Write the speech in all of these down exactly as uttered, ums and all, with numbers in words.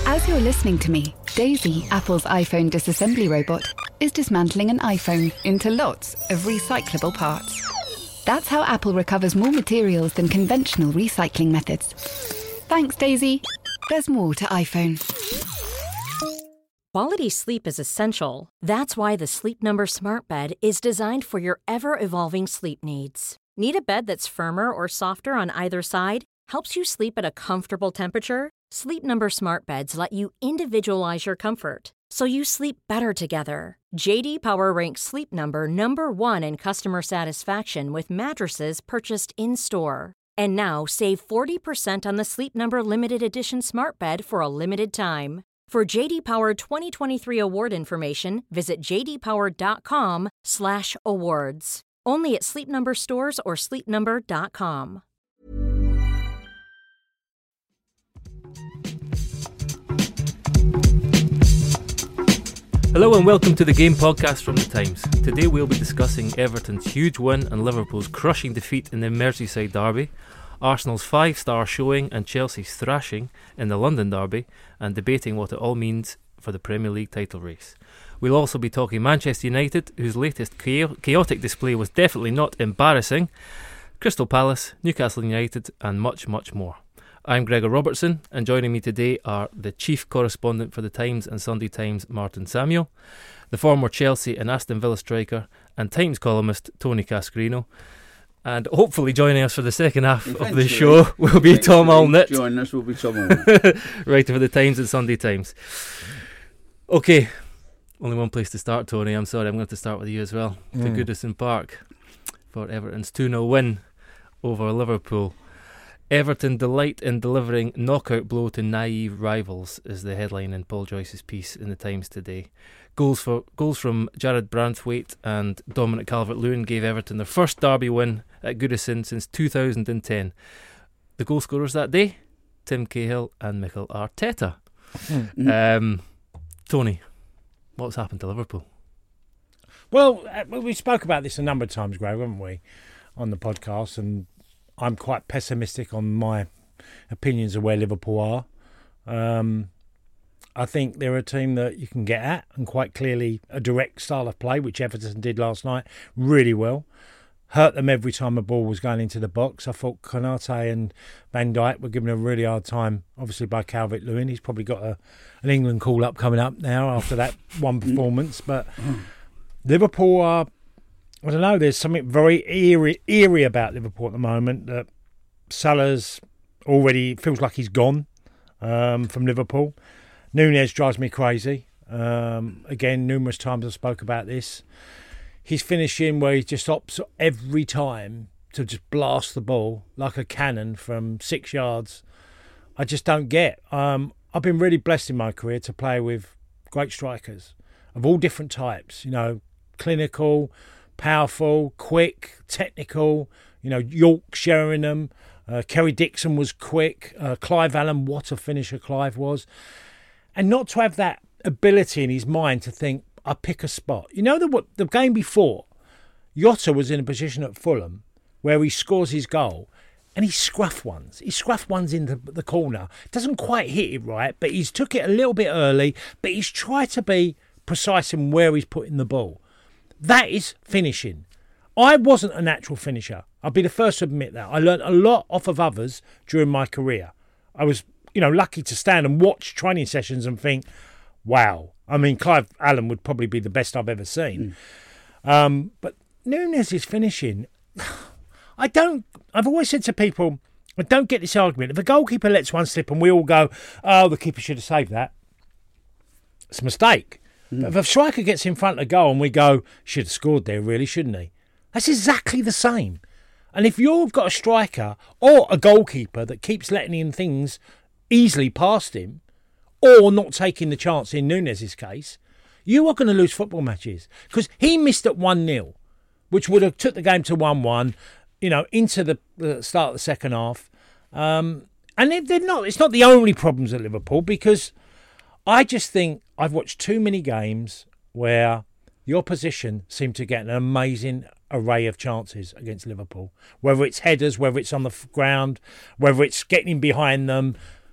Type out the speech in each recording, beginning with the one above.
As you're listening to me, Daisy, Apple's iPhone disassembly robot, is dismantling an iPhone into lots of recyclable parts. That's how Apple recovers more materials than conventional recycling methods. Thanks, Daisy. There's more to iPhone. Quality sleep is essential. That's why the Sleep Number Smart Bed is designed for your ever-evolving sleep needs. Need a bed that's firmer or softer on either side? Helps you sleep at a comfortable temperature? Sleep Number Smart Beds let you individualize your comfort, so you sleep better together. J D Power ranks Sleep Number number one in customer satisfaction with mattresses purchased in-store. And now, save forty percent on the Sleep Number Limited Edition Smart Bed for a limited time. For J D Power twenty twenty-three award information, visit jdpower.com slash awards. Only at Sleep Number stores or sleep number dot com. Hello and welcome to the Game Podcast from The Times. Today we'll be discussing Everton's huge win and Liverpool's crushing defeat in the Merseyside derby, Arsenal's five-star showing and Chelsea's thrashing in the London derby, and debating what it all means for the Premier League title race. We'll also be talking Manchester United, whose latest chaotic display was definitely not embarrassing, Crystal Palace, Newcastle United, and much, much more. I'm Gregor Robertson, and joining me today are the chief correspondent for The Times and Sunday Times, Martin Samuel, the former Chelsea and Aston Villa striker and Times columnist, Tony Cascarino, and hopefully joining us for the second half Eventually. of the show will be Tom Allnut. Joining us will be Tom Allnut. Writer for The Times and Sunday Times. Okay, only one place to start, Tony. I'm sorry, I'm going to start with you as well. Mm. To Goodison Park for Everton's two nil win over Liverpool. Everton delight in delivering knockout blow to naive rivals is the headline in Paul Joyce's piece in the Times today. Goals for goals from Jared Branthwaite and Dominic Calvert-Lewin gave Everton their first derby win at Goodison since two thousand ten. The goal scorers that day, Tim Cahill and Mikel Arteta. Mm-hmm. Um, Tony, what's happened to Liverpool? Well, we spoke about this a number of times, Greg, haven't we, on the podcast, and I'm quite pessimistic on my opinions of where Liverpool are. Um, I think they're a team that you can get at, and quite clearly a direct style of play, which Everton did last night really well. Hurt them every time a ball was going into the box. I thought Konate and Van Dijk were given a really hard time, obviously by Calvert-Lewin. He's probably got a, an England call-up coming up now after that one performance. But Liverpool are... I don't know, there's something very eerie, eerie about Liverpool at the moment. That Salah's already feels like he's gone um, from Liverpool. Nunez drives me crazy. Um, again, numerous times I spoke about this. He's finishing where he just opts every time to just blast the ball like a cannon from six yards. I just don't get. Um, I've been really blessed in my career to play with great strikers of all different types, you know, clinical, powerful, quick, technical, you know, York Sheringham, uh, Kerry Dixon was quick, uh, Clive Allen, what a finisher Clive was. And not to have that ability in his mind to think, I pick a spot. You know, the, what, the game before, Jota was in a position at Fulham where he scores his goal and he scruffed ones. He scruffed ones into the corner. Doesn't quite hit it right, but he's took it a little bit early, but he's tried to be precise in where he's putting the ball. That is finishing. I wasn't a natural finisher. I'll be the first to admit that. I learned a lot off of others during my career. I was, you know, lucky to stand and watch training sessions and think, wow. I mean, Clive Allen would probably be the best I've ever seen. Mm. Um, but Nunez's finishing, I don't, I've always said to people, I don't get this argument. If a goalkeeper lets one slip and we all go, oh, the keeper should have saved that, it's a mistake. But if a striker gets in front of the goal and we go, should have scored there, really, shouldn't he? That's exactly the same. And if you've got a striker or a goalkeeper that keeps letting in things easily past him, or not taking the chance in Nunez's case, you are going to lose football matches. Because he missed at one nil, which would have took the game to one one, you know, into the, the start of the second half. Um, and they're not, it's not the only problems at Liverpool, because I just think I've watched too many games where the opposition seem to get an amazing array of chances against Liverpool. Whether it's headers, whether it's on the ground, whether it's getting in behind them.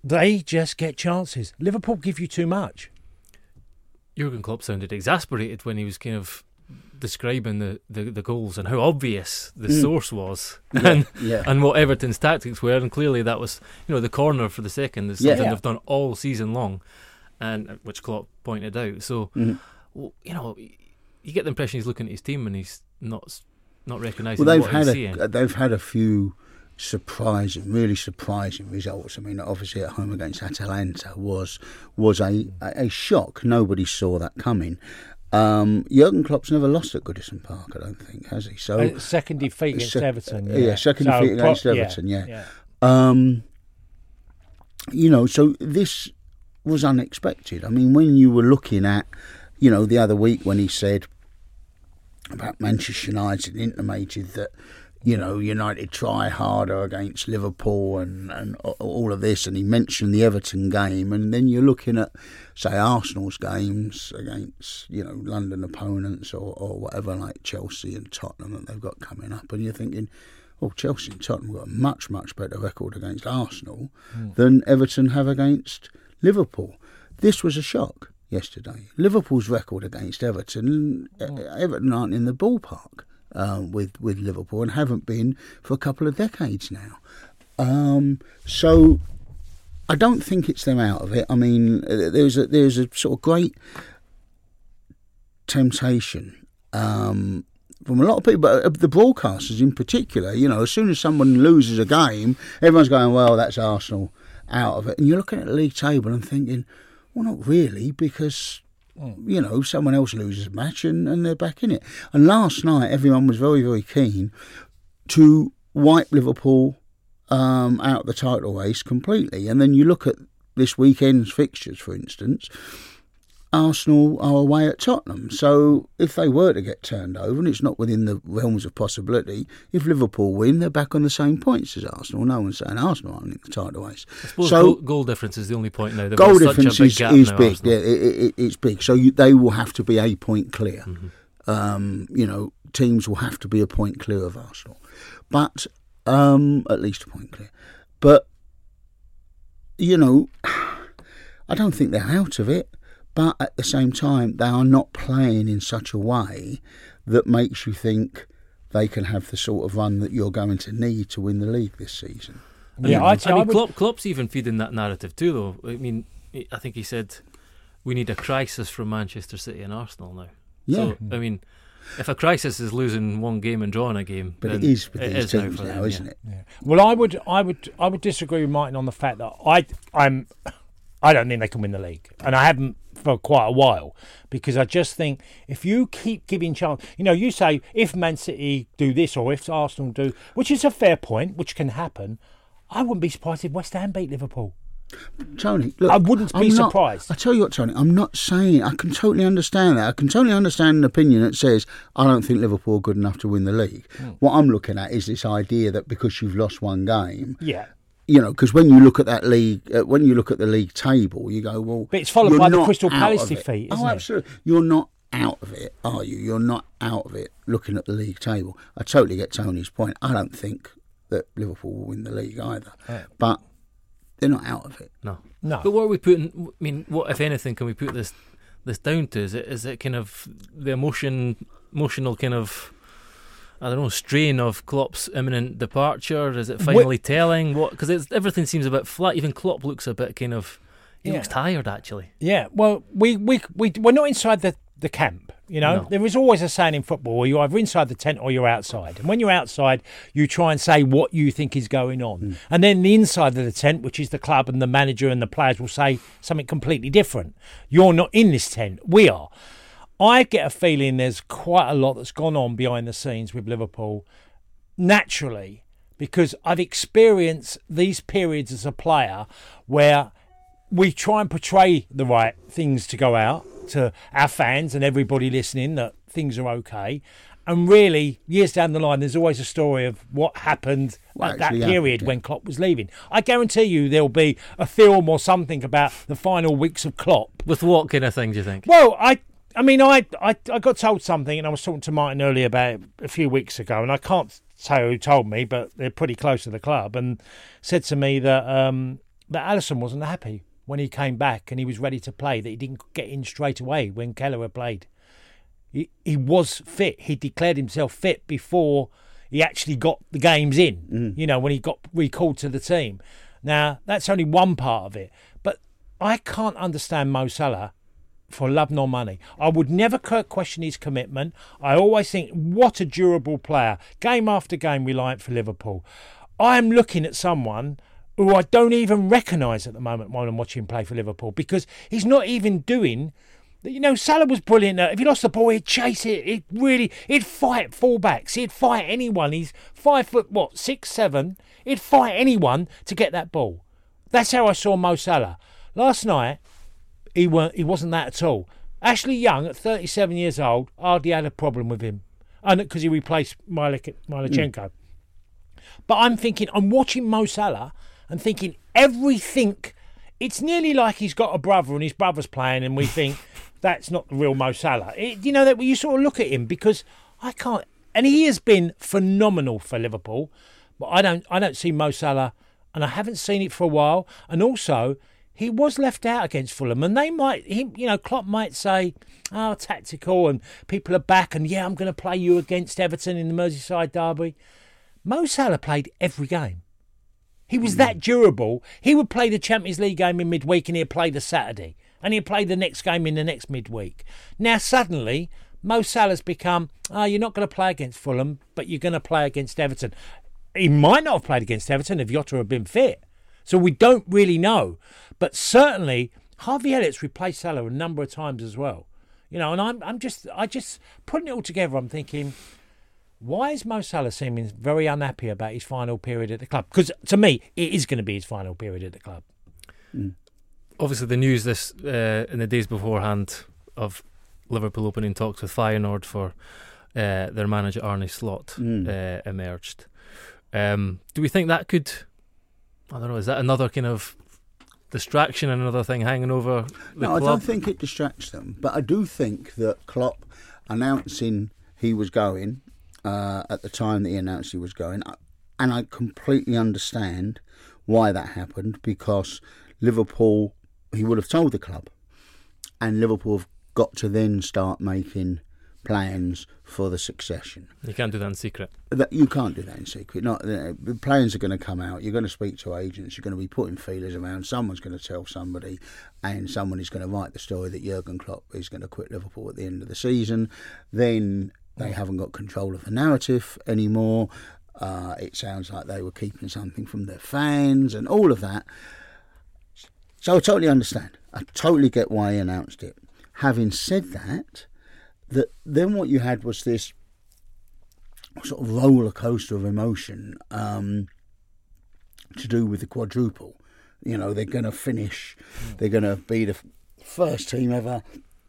they just get chances. Liverpool give you too much. Jurgen Klopp sounded exasperated when he was kind of describing the, the, the goals and how obvious the mm. source was yeah, and yeah. and what Everton's tactics were, and clearly that was, you know, the corner for the second is yeah. something yeah. they've done all season long, and which Klopp pointed out. So, mm. well, you know, you get the impression he's looking at his team and he's not not recognising well, they've what had he's a, seeing. They've had a few surprising, really surprising results. I mean, obviously at home against Atalanta was was a, a, a shock. Nobody saw that coming. Um, Jurgen Klopp's never lost at Goodison Park, I don't think, has he? So uh, second defeat against sec- Everton. Yeah, yeah second so, defeat against pro- Everton. Yeah, yeah. yeah. Um, you know, so this was unexpected. I mean, when you were looking at, you know, the other week when he said about Manchester United, intimated that, you know, United try harder against Liverpool and, and all of this, and he mentioned the Everton game, and then you're looking at, say, Arsenal's games against, you know, London opponents or, or whatever, like Chelsea and Tottenham that they've got coming up, and you're thinking, oh, Chelsea and Tottenham got a much, much better record against Arsenal mm. than Everton have against Liverpool. This was a shock yesterday. Liverpool's record against Everton, mm. Everton aren't in the ballpark. Uh, with with Liverpool, and haven't been for a couple of decades now. Um, so I don't think it's them out of it. I mean, there's a there's a sort of great temptation um, from a lot of people, but the broadcasters in particular. You know, as soon as someone loses a game, everyone's going, "Well, that's Arsenal out of it," and you're looking at the league table and thinking, "Well, not really," because, you know, someone else loses a match and, and they're back in it. And last night, everyone was very, very keen to wipe Liverpool um, out of the title race completely. And then you look at this weekend's fixtures, for instance, Arsenal are away at Tottenham. So if they were to get turned over, and it's not within the realms of possibility, if Liverpool win, they're back on the same points as Arsenal. No one's saying Arsenal aren't in the title race. I suppose so, goal, goal difference is the only point now. They've goal got difference such a big is, gap is now, big. Arsenal. Yeah, it, it, it's big. So you, they will have to be a point clear. Mm-hmm. Um, you know, teams will have to be a point clear of Arsenal, but um, at least a point clear. But you know, I don't think they're out of it. But at the same time, they are not playing in such a way that makes you think they can have the sort of run that you're going to need to win the league this season. Yeah, I, I'd say I mean, I would... Klopp, Klopp's even feeding that narrative too, though. I mean, I think he said we need a crisis from Manchester City and Arsenal now. Yeah. So, I mean, if a crisis is losing one game and drawing a game, but then it is with it these is teams now, now, them, isn't yeah. it? Yeah. Well, I would, I would, I would disagree with Martin on the fact that I, I'm, I don't think they can win the league, and I haven't for quite a while, because I just think if you keep giving chance, you know, you say if Man City do this or if Arsenal do, which is a fair point, which can happen, I wouldn't be surprised if West Ham beat Liverpool. Tony, look, I wouldn't be I'm not, surprised. I tell you what, Tony, I'm not saying, I can totally understand that. I can totally understand an opinion that says, I don't think Liverpool are good enough to win the league. Mm. What I'm looking at is this idea that because you've lost one game, yeah. you know, because when you look at that league, uh, when you look at the league table, you go, well, but it's followed by the Crystal Palace defeat, isn't oh, it? absolutely. You're not out of it, are you? You're not out of it looking at the league table. I totally get Tony's point. I don't think that Liverpool will win the league either, yeah. but they're not out of it. No, no. But what are we putting? I mean, what if anything can we put this this down to? Is it is it kind of the emotion, emotional kind of, I don't know, strain of Klopp's imminent departure? Is it finally what? telling? What? Because everything seems a bit flat. Even Klopp looks a bit kind of. He yeah. looks tired, actually. Yeah. Well, we we we we're not inside the, the camp. You know, no. There is always a saying in football where you're either inside the tent or you're outside. And when you're outside, you try and say what you think is going on. Mm. And then the inside of the tent, which is the club and the manager and the players, will say something completely different. You're not in this tent. We are. I get a feeling there's quite a lot that's gone on behind the scenes with Liverpool, naturally, because I've experienced these periods as a player where we try and portray the right things to go out to our fans and everybody listening that things are okay. And really, years down the line, there's always a story of what happened well, at that actually, period yeah. when Klopp was leaving. I guarantee you there'll be a film or something about the final weeks of Klopp. With what kind of thing, do you think? Well, I I mean, I, I, I got told something, and I was talking to Martin earlier about it a few weeks ago, and I can't say who told me, but they're pretty close to the club, and said to me that um, that Alisson wasn't happy when he came back and he was ready to play, that he didn't get in straight away when Keller had played. He, he was fit. He declared himself fit before he actually got the games in, mm. you know, when he got recalled to the team. Now, that's only one part of it. But I can't understand Mo Salah for love nor money. I would never question his commitment. I always think, what a durable player. Game after game reliant for Liverpool. I am looking at someone who I don't even recognise at the moment while I'm watching him play for Liverpool, because he's not even doing... You know, Salah was brilliant. If he lost the ball, he'd chase it. He'd really... He'd fight fullbacks. He'd fight anyone. He's five foot, what, six, seven? He'd fight anyone to get that ball. That's how I saw Mo Salah. Last night, he weren't. He wasn't that at all. Ashley Young, at thirty-seven years old, hardly had a problem with him, and because he replaced Milik- Milichenko. Mm. But I'm thinking, I'm watching Mo Salah and thinking everything. It's nearly like he's got a brother and his brother's playing, and we think that's not the real Mo Salah. It, you know that you sort of look at him, because I can't. And he has been phenomenal for Liverpool, but I don't. I don't see Mo Salah, and I haven't seen it for a while. And also, he was left out against Fulham, and they might, he, you know, Klopp might say, "Oh, tactical," and people are back, and yeah, I'm going to play you against Everton in the Merseyside derby. Mo Salah played every game. He was that durable. He would play the Champions League game in midweek, and he'd play the Saturday, and he'd play the next game in the next midweek. Now suddenly, Mo Salah's become, oh, you're not going to play against Fulham, but you're going to play against Everton. He might not have played against Everton if Jota had been fit. So we don't really know. But certainly, Harvey Elliott's replaced Salah a number of times as well. You know, and I'm I'm just I just putting it all together, I'm thinking, why is Mo Salah seeming very unhappy about his final period at the club? Because to me, it is going to be his final period at the club. Mm. Obviously, the news this uh, in the days beforehand of Liverpool opening talks with Feyenoord for uh, their manager Arne Slot mm. uh, emerged. Um, do we think that could, I don't know, is that another kind of distraction and another thing hanging over the no, club? I don't think it distracts them, but I do think that Klopp announcing he was going uh, at the time that he announced he was going, and I completely understand why that happened, because Liverpool, he would have told the club, and Liverpool have got to then start making plans for the succession. You can't do that in secret. That you can't do that in secret. Not uh, the plans are going to come out. You're going to speak to agents. You're going to be putting feelers around. Someone's going to tell somebody, and someone is going to write the story that Jurgen Klopp is going to quit Liverpool at the end of the season. Then they haven't got control of the narrative anymore. Uh, it sounds like they were keeping something from their fans and all of that. So I totally understand. I totally get why he announced it. Having said that, that then what you had was this sort of roller coaster of emotion um, to do with the quadruple. You know, they're going to finish, they're going to be the first team ever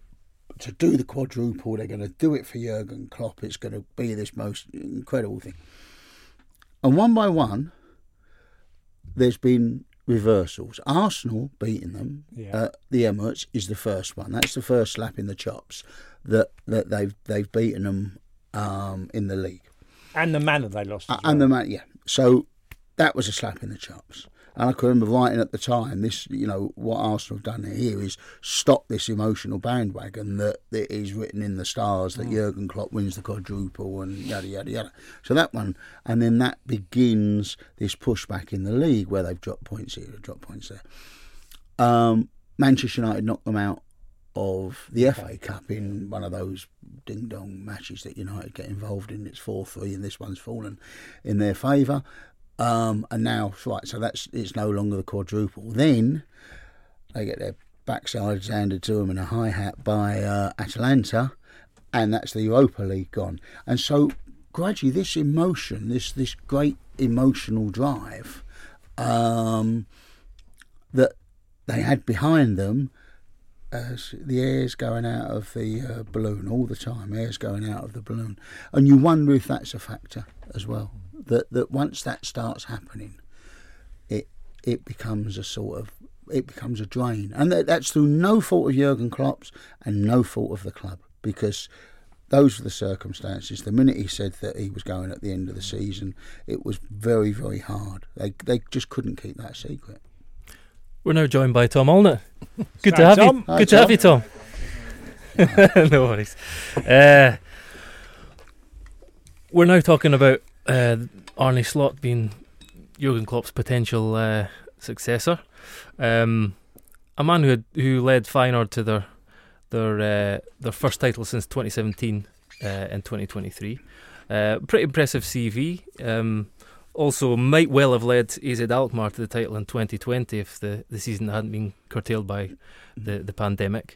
to do the quadruple. They're going to do it for Jurgen Klopp. It's going to be this most incredible thing. And one by one, there's been reversals. Arsenal beating them yeah. at the Emirates is the first one. That's the first slap in the chops that, that they've they've beaten them um, in the league. And the manner they lost. As uh, well. And the man, yeah. So that was a slap in the chops. And I can remember writing at the time, this, you know, what Arsenal have done here is stop this emotional bandwagon that, that is written in the stars that mm. Jurgen Klopp wins the quadruple and yada, yada, yada. So that one, and then that begins this pushback in the league where they've dropped points here, dropped points there. Um, Manchester United knocked them out of the F A Cup in one of those ding-dong matches that United get involved in. It's four three and this one's fallen in their favour. Um, and now, right, so that's it's no longer the quadruple. Then they get their backsides handed to them in a hi-hat by uh, Atalanta, and that's the Europa League gone. And so gradually this emotion, this this great emotional drive um, that they had behind them, as the air's going out of the uh, balloon all the time, air's going out of the balloon. And you wonder if that's a factor as well. That that once that starts happening, it it becomes a sort of it becomes a drain, and that, that's through no fault of Jurgen Klopp's and no fault of the club, because those were the circumstances. The minute he said that he was going at the end of the season, it was very very hard. They they just couldn't keep that secret. We're now joined by Tom Allnutt. Good to Hi, have Tom. you. Hi, Good to have you, Tom. No worries. Uh, we're now talking about uh, Arne Slot being Jurgen Klopp's potential uh, successor. Um, a man who had, who led Feyenoord to their their uh, their first title since twenty seventeen uh, in twenty twenty-three. Uh, pretty impressive C V. Um, also, might well have led A Z Alkmaar to the title in twenty twenty if the, the season hadn't been curtailed by the, the pandemic.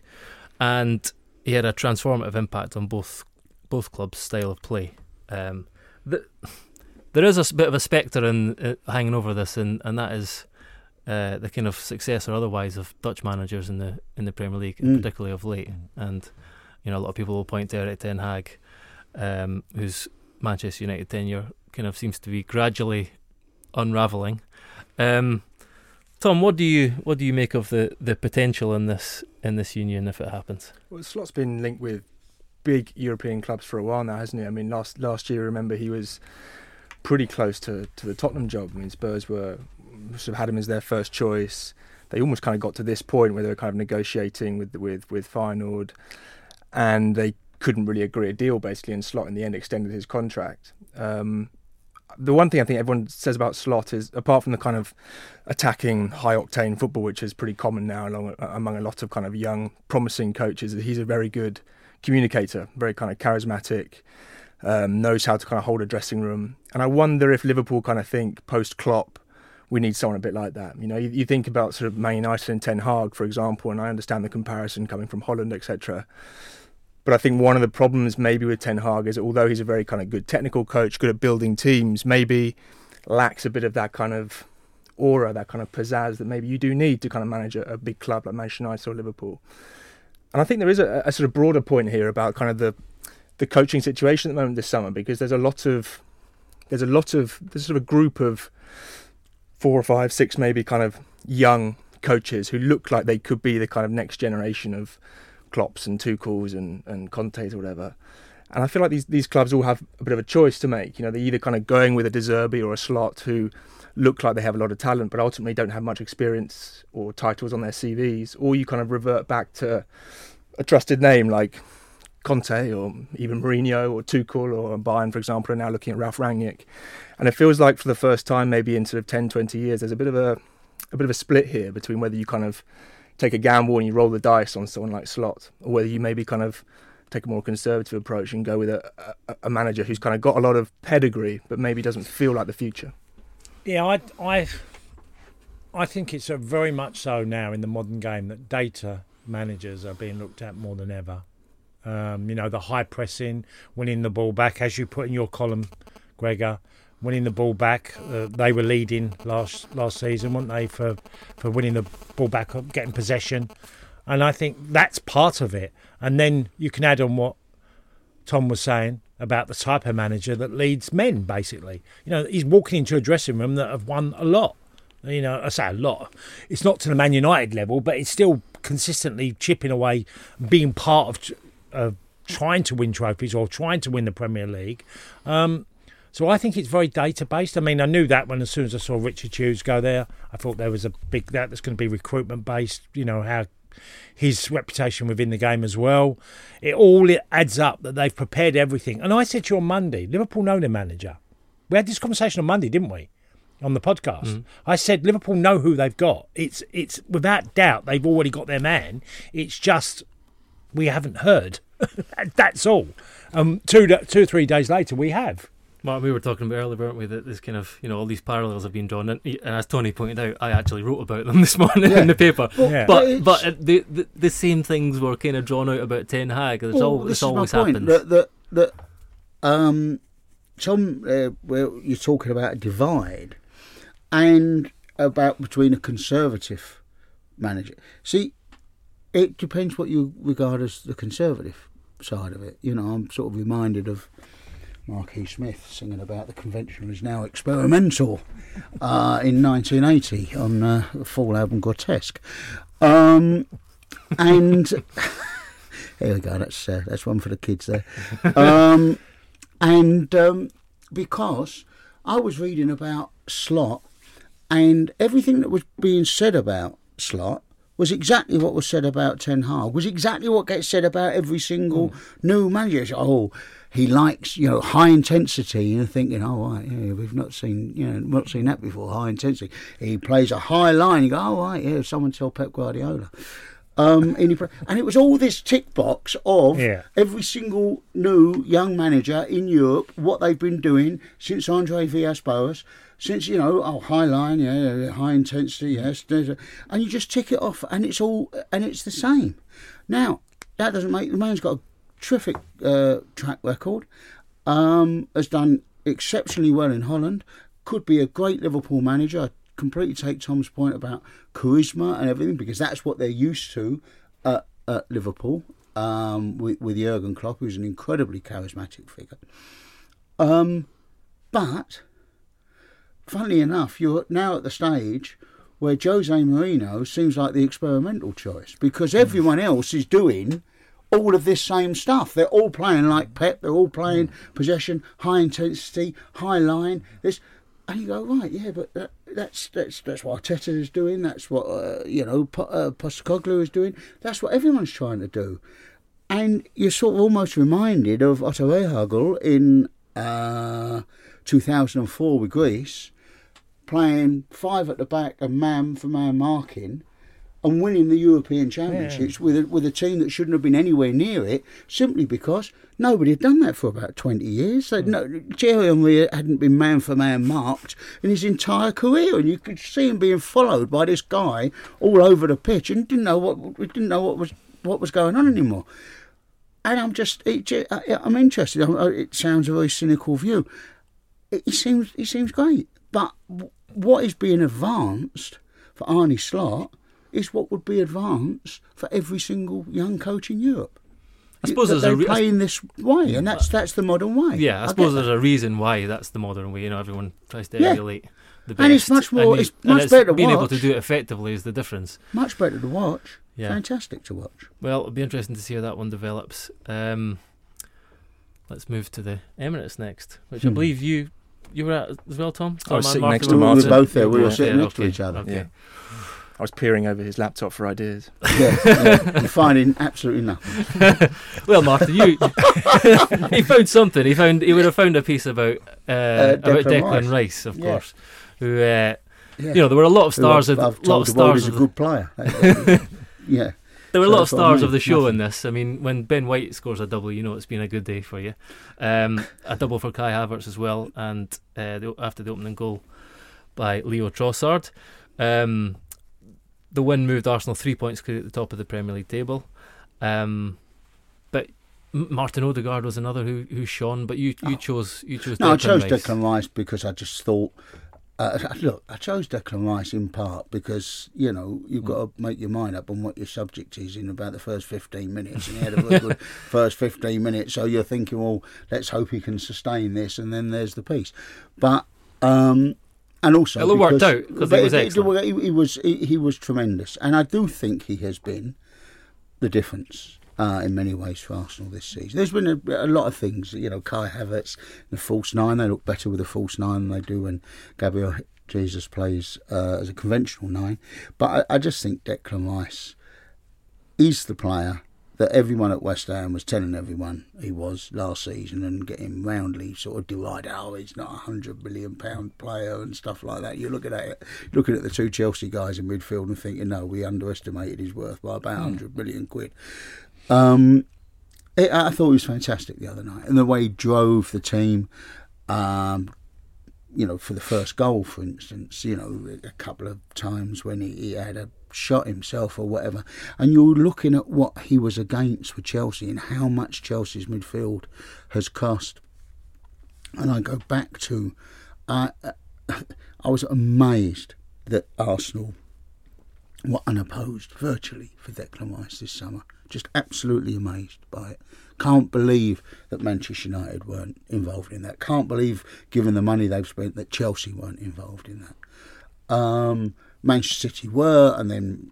And he had a transformative impact on both both clubs' style of play. Um, the, there is a s- bit of a spectre in, uh, hanging over this, and, and that is uh, the kind of success or otherwise of Dutch managers in the in the Premier League, Mm. particularly of late. And you know, a lot of people will point to Erik ten Hag, um, whose Manchester United tenure kind of seems to be gradually unravelling. Um, Tom, what do you what do you make of the, the potential in this in this union if it happens? Well, Slot's been linked with big European clubs for a while now, hasn't he? I mean, last last year, remember, he was pretty close to, to the Tottenham job. I mean, Spurs were sort of had him as their first choice. They almost kind of got to this point where they were kind of negotiating with with with Feyenoord, and they couldn't really agree a deal basically. And Slot in the end extended his contract. Um, the one thing I think everyone says about Slot is, apart from the kind of attacking, high-octane football, which is pretty common now along, among a lot of kind of young, promising coaches, he's a very good communicator, very kind of charismatic, um, knows how to kind of hold a dressing room. And I wonder if Liverpool kind of think, post-Klopp, we need someone a bit like that. You know, you, you think about sort of Man United and Ten Hag, for example, and I understand the comparison coming from Holland, et cetera. But I think one of the problems maybe with Ten Hag is that although he's a very kind of good technical coach, good at building teams, maybe lacks a bit of that kind of aura, that kind of pizzazz that maybe you do need to kind of manage a, a big club like Manchester United or Liverpool. And I think there is a, a sort of broader point here about kind of the the coaching situation at the moment this summer, because there's a lot of there's a lot of there's sort of a group of four or five, six maybe kind of young coaches who look like they could be the kind of next generation of Klopps and Tuchels and, and Contes or whatever. And I feel like these, these clubs all have a bit of a choice to make. You know, they're either kind of going with a De Zerbi or a Slot who look like they have a lot of talent but ultimately don't have much experience or titles on their C Vs, or you kind of revert back to a trusted name like Conte or even Mourinho or Tuchel or Bayern, for example, are now looking at Ralf Rangnick. And it feels like for the first time maybe in sort of ten, twenty years there's a bit of a a bit of a split here between whether you kind of take a gamble and you roll the dice on someone like Slot, or whether you maybe kind of take a more conservative approach and go with a, a, a manager who's kind of got a lot of pedigree but maybe doesn't feel like the future. Yeah, I, I, I think it's a very much so now in the modern game that data managers are being looked at more than ever. Um, you know, the high pressing, winning the ball back, as you put in your column, Gregor, winning the ball back. Uh, they were leading last last season, weren't they, for, for winning the ball back, getting possession. And I think that's part of it. And then you can add on what Tom was saying about the type of manager that leads men, basically. You know, he's walking into a dressing room that have won a lot. You know, I say a lot. It's not to the Man United level, but it's still consistently chipping away, being part of uh, trying to win trophies or trying to win the Premier League. Um, so I think it's very data-based. I mean, I knew that when as soon as I saw Richard Hughes go there, I thought there was a big, that that's going to be recruitment-based, you know, how his reputation within the game as well. It all it adds up that they've prepared everything. And I said to you on Monday, Liverpool know their manager. We had this conversation on Monday, didn't we? On the podcast. Mm. I said Liverpool know who they've got. It's it's without doubt they've already got their man. It's just we haven't heard. That's all. Um, two, two or three days later, we have. Mark, we were talking about earlier, weren't we, that this kind of, you know, all these parallels have been drawn. And, and as Tony pointed out, I actually wrote about them this morning yeah. in the paper. Well, yeah. But but the, the the same things were kind of drawn out about Ten Hag. It's, well, all, this it's is always my point, happened. That, that, that, um, Tom, uh, where you're talking about a divide and about between a conservative manager. See, it depends what you regard as the conservative side of it. You know, I'm sort of reminded of Mark E. Smith singing about the conventional is now experimental uh, in nineteen eighty on uh, the full album Grotesque. Um, and here we go, that's uh, that's one for the kids there. Um, and um, because I was reading about Slot and everything that was being said about slot was exactly what was said about Ten Hag, was exactly what gets said about every single mm. new manager. Oh, he likes, you know, high intensity. You're thinking, oh, right, yeah, we've not seen, you know, not seen that before, high intensity. He plays a high line. You go, oh, right, yeah, someone tell Pep Guardiola. Um, and, he, and it was all this tick box of yeah. every single new young manager in Europe, what they've been doing since Andre Villas-Boas, since, you know, oh, high line, yeah, high intensity, yes, and you just tick it off, and it's all, and it's the same. Now, that doesn't make, the man's got a terrific uh, track record, um, has done exceptionally well in Holland, could be a great Liverpool manager. I completely take Tom's point about charisma and everything, because that's what they're used to at, at Liverpool, um, with, with Jurgen Klopp, who's an incredibly charismatic figure. Um, but, funnily enough, you're now at the stage where Jose Mourinho seems like the experimental choice, because everyone else is doing all of this same stuff. They're all playing like Pep, they're all playing possession, high intensity, high line, this... And you go, right, yeah, but that, that's that's that's what Arteta is doing. That's what uh, you know, P- uh, Postecoglou is doing. That's what everyone's trying to do. And you're sort of almost reminded of Otto Rehhagel in uh, two thousand four with Greece, playing five at the back and man for man marking, and winning the European Championships yeah. with a, with a team that shouldn't have been anywhere near it, simply because nobody had done that for about twenty years. So, no, Thierry Henry hadn't been man-for-man marked in his entire career, and you could see him being followed by this guy all over the pitch, and didn't know what we didn't know what was what was going on anymore. And I'm just, it, I'm interested. It sounds a very cynical view. It, he seems he seems great, but what is being advanced for Arne Slot is what would be advanced for every single young coach in Europe. I suppose they're there's a re- playing this way, and that's that's the modern way. Yeah, I, I suppose there's a reason why that's the modern way. You know, everyone tries to yeah. emulate the best, and it's much more. And it's you, much it's better to being watch. able to do it effectively is the difference. Much better to watch. Yeah. Fantastic to watch. Well, it'll be interesting to see how that one develops. Um, let's move to the Emirates next, which hmm. I believe you you were at as well, Tom. I was Tom sitting Martin next to Martin. We were both there. We were yeah, sitting yeah, next okay. to each other. Okay. Yeah. I was peering over his laptop for ideas. Yeah, yeah. You're finding absolutely nothing. Well, Martin, you he found something. He found he would have found a piece about uh, uh, Declan about Declan Rice, Rice of yeah. course. Who, uh, yeah. you know, there were a lot of stars. I've, of, I've lot of the stars. He's a of good player. Yeah. There were a So lot of that's what I stars mean. of the show Nothing. in this. I mean, when Ben White scores a double, you know it's been a good day for you. Um, a double for Kai Havertz as well, and uh, the, after the opening goal by Leo Trossard. Um, the win moved Arsenal three points clear at the top of the Premier League table. Um, but Martin Odegaard was another who who shone. But you you chose you chose. No, Declan I chose Rice. Declan Rice because I just thought. Uh, look, I chose Declan Rice in part because, you know, you've got to make your mind up on what your subject is in about the first fifteen minutes. And he had a very good first fifteen minutes, so you're thinking, well, let's hope he can sustain this, and then there's the piece. But, um, and also... It all worked out, because he was excellent. He, he, was, he, he was tremendous, and I do think he has been the difference uh, in many ways for Arsenal this season. There's been a, a lot of things, you know, Kai Havertz, the false nine, they look better with a false nine than they do when Gabriel Jesus plays uh, as a conventional nine. But I, I just think Declan Rice is the player that everyone at West Ham was telling everyone he was last season, and getting roundly sort of derided. Oh, he's not a hundred million pound player and stuff like that. You're looking at it, looking at the two Chelsea guys in midfield and thinking, no, we underestimated his worth by about a hundred million quid. Um, it, I thought he was fantastic the other night, and the way he drove the team. Um, you know, for the first goal, for instance, you know, a couple of times when he, he had a shot himself or whatever, and you're looking at what he was against with Chelsea and how much Chelsea's midfield has cost. And I go back to, uh, I was amazed that Arsenal were unopposed virtually for Declan Rice this summer. Just absolutely amazed by it. Can't believe that Manchester United weren't involved in that. Can't believe, given the money they've spent, that Chelsea weren't involved in that. Um, Manchester City were, and then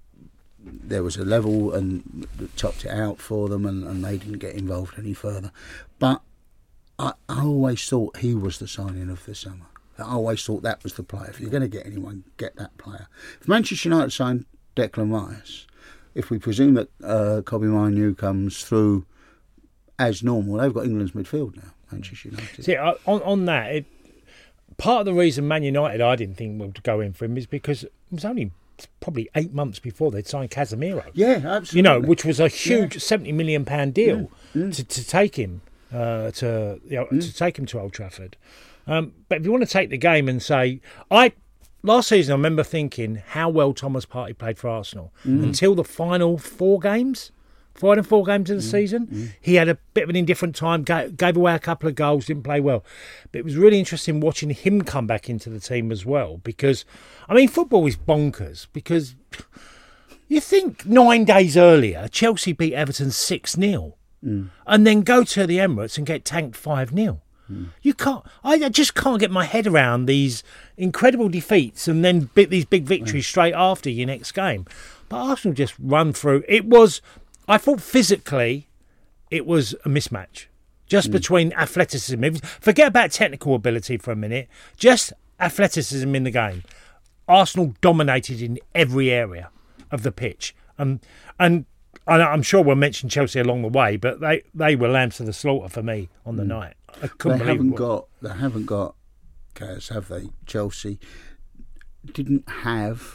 there was a level and topped it out for them, and, and they didn't get involved any further. But I, I always thought he was the signing of the summer. I always thought that was the player. If you're going to get anyone, get that player. If Manchester United signed Declan Rice, if we presume that uh, Kobbie Mainoo comes through as normal, they've got England's midfield now, Manchester United. See, on, on that, it, part of the reason Man United I didn't think would go in for him is because it was only probably eight months before they'd signed Casemiro. Yeah, absolutely. You know, which was a huge yeah. seventy million pound deal mm. Mm. To, to take him uh, to you know, mm. to take him to Old Trafford. Um, but if you want to take the game and say, I last season I remember thinking how well Thomas Partey played for Arsenal mm. until the final four games. Final four games of the mm, season, mm. he had a bit of an indifferent time, gave, gave away a couple of goals, didn't play well. But it was really interesting watching him come back into the team as well because, I mean, football is bonkers because you think nine days earlier, Chelsea beat Everton six nil mm. and then go to the Emirates and get tanked five nil. Mm. You can't, I just can't get my head around these incredible defeats and then bit these big victories mm. straight after your next game. But Arsenal just run through. It was... I thought physically it was a mismatch just mm. between athleticism. Forget about technical ability for a minute. Just athleticism in the game. Arsenal dominated in every area of the pitch. Um, and I'm sure we'll mention Chelsea along the way, but they, they were lambs to the slaughter for me on the mm. night. I couldn't they believe haven't what... got They haven't got, Kaz, have they? Chelsea didn't have...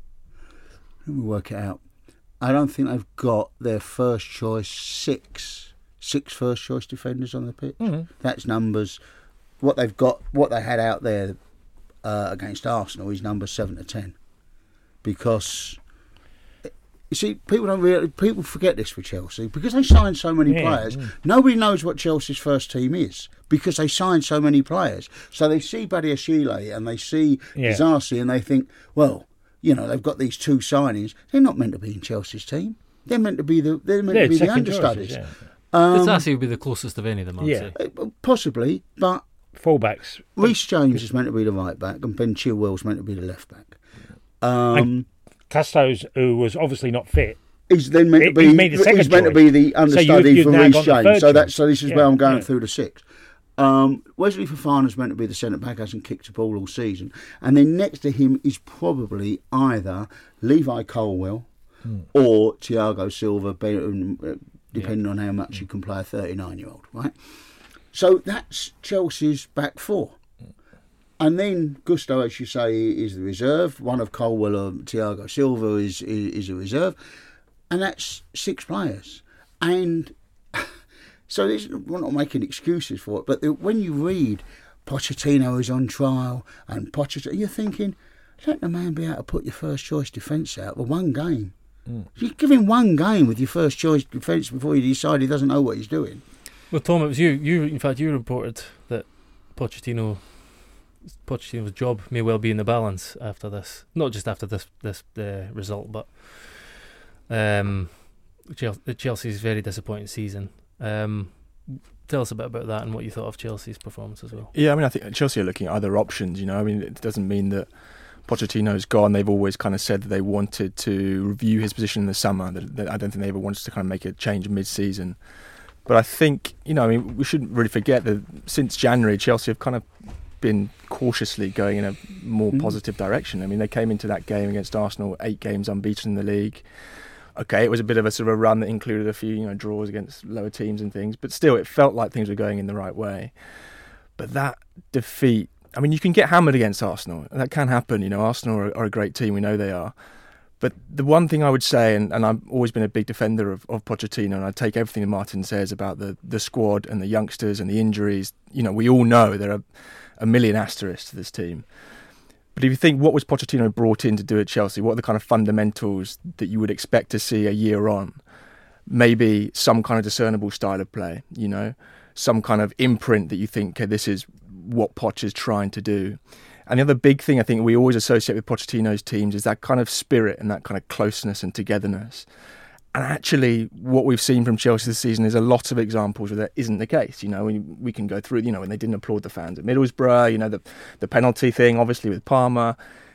Let me work it out. I don't think they've got their first choice six, six first choice defenders on the pitch. Mm-hmm. That's numbers. What they've got, what they had out there uh, against Arsenal is number seven to ten. Because you see, people don't really, people forget this for Chelsea because they signed so many yeah, players. Yeah. Nobody knows what Chelsea's first team is because they signed so many players. So they see Badiashile and they see yeah. Disasi and they think, well. You know, they've got these two signings. They're not meant to be in Chelsea's team. They're meant to be the they're meant yeah, to be the choices, understudies. Yeah. Um, Disasi would be the closest of any of them, I'd yeah. say. Possibly, but fullbacks. Reece James is meant to be the right back, and Ben Chilwell's meant to be the left back. Um, Castos, who was obviously not fit, is then meant to be. He's, made the second he's meant choice. to be the understudy so you've, you've for Reece James. So that so this is yeah, where I'm going yeah. through the six. Um, Wesley Fofana's meant to be the centre back, hasn't kicked a ball all season. And then next to him is probably either Levi Colwill mm. or Thiago Silva, depending yeah. on how much mm. you can play a thirty-nine-year-old, right? So that's Chelsea's back four. Mm. And then Gusto, as you say, is the reserve. One of Colwill or Thiago Silva is, is, is a reserve. And that's six players. And... So this, we're not making excuses for it, but the, when you read Pochettino is on trial and Pochettino, you're thinking, let the man be able to put your first choice defence out for one game. Mm. You give him one game with your first choice defence before you decide he doesn't know what he's doing. Well, Tom, it was you. You, in fact, you reported that Pochettino, Pochettino's job may well be in the balance after this. Not just after this this uh, result, but um, Chelsea's very disappointing season. Um, tell us a bit about that and what you thought of Chelsea's performance as well. Yeah, I mean, I think Chelsea are looking at other options, you know. I mean, it doesn't mean that Pochettino's gone. They've always kind of said that they wanted to review his position in the summer. That, that I don't think they ever wanted to kind of make a change mid-season. But I think, you know, I mean, we shouldn't really forget that since January, Chelsea have kind of been cautiously going in a more mm. positive direction. I mean, they came into that game against Arsenal, eight games unbeaten in the league. Okay, it was a bit of a sort of a run that included a few, you know, draws against lower teams and things, but still, it felt like things were going in the right way. But that defeat, I mean, you can get hammered against Arsenal. That can happen, you know. Arsenal are, are a great team, we know they are. But the one thing I would say, and, and I've always been a big defender of, of Pochettino, and I take everything that Martin says about the, the squad and the youngsters and the injuries. You know, we all know there are a million asterisks to this team. But if you think, what was Pochettino brought in to do at Chelsea? What are the kind of fundamentals that you would expect to see a year on? Maybe some kind of discernible style of play, you know, some kind of imprint that you think, okay, this is what Poch is trying to do. And the other big thing I think we always associate with Pochettino's teams is that kind of spirit and that kind of closeness and togetherness. And actually, what we've seen from Chelsea this season is a lot of examples where that isn't the case. You know, we, we can go through, you know, when they didn't applaud the fans at Middlesbrough, you know, the the penalty thing, obviously, with Palmer.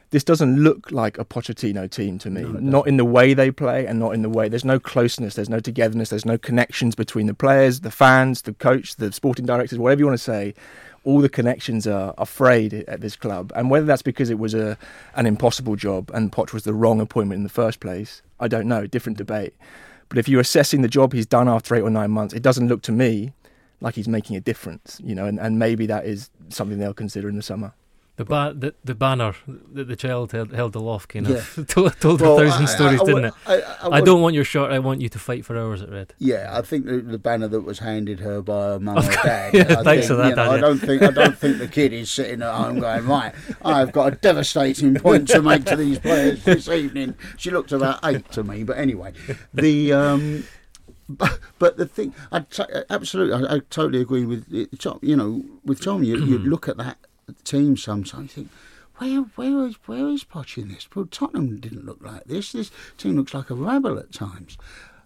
this doesn't look like a Pochettino team to me. No, it not in the way they play and not in the way. There's no closeness, there's no togetherness, there's no connections between the players, the fans, the coach, the sporting directors, whatever you want to say. All the connections are, are frayed at this club. And whether that's because it was a an impossible job and Poch was the wrong appointment in the first place, I don't know, different debate. But if you're assessing the job he's done after eight or nine months, it doesn't look to me like he's making a difference, you know, and, and maybe that is something they'll consider in the summer. The, ba- the the banner that the child held, held aloft kind Yeah. of told, told Well, a thousand I- stories, I- I didn't would- it? I, I, I don't want your shirt, I want you to fight for hours, it read. Yeah, I think the, the banner that was handed her by her mum or dad. Yeah, I thanks think, for that, you know, I Daniel. don't think I don't think the kid is sitting at home going, right, I've got a devastating point to make to these players this evening. She looked about eight to me, but anyway, the. Um, But, but the thing, I t- absolutely, I, I totally agree with it. Tom, you know, with Tom, you, you look at that team sometimes, you think, where, where is, where is Poch in this? Well, Tottenham didn't look like this. This team looks like a rabble at times.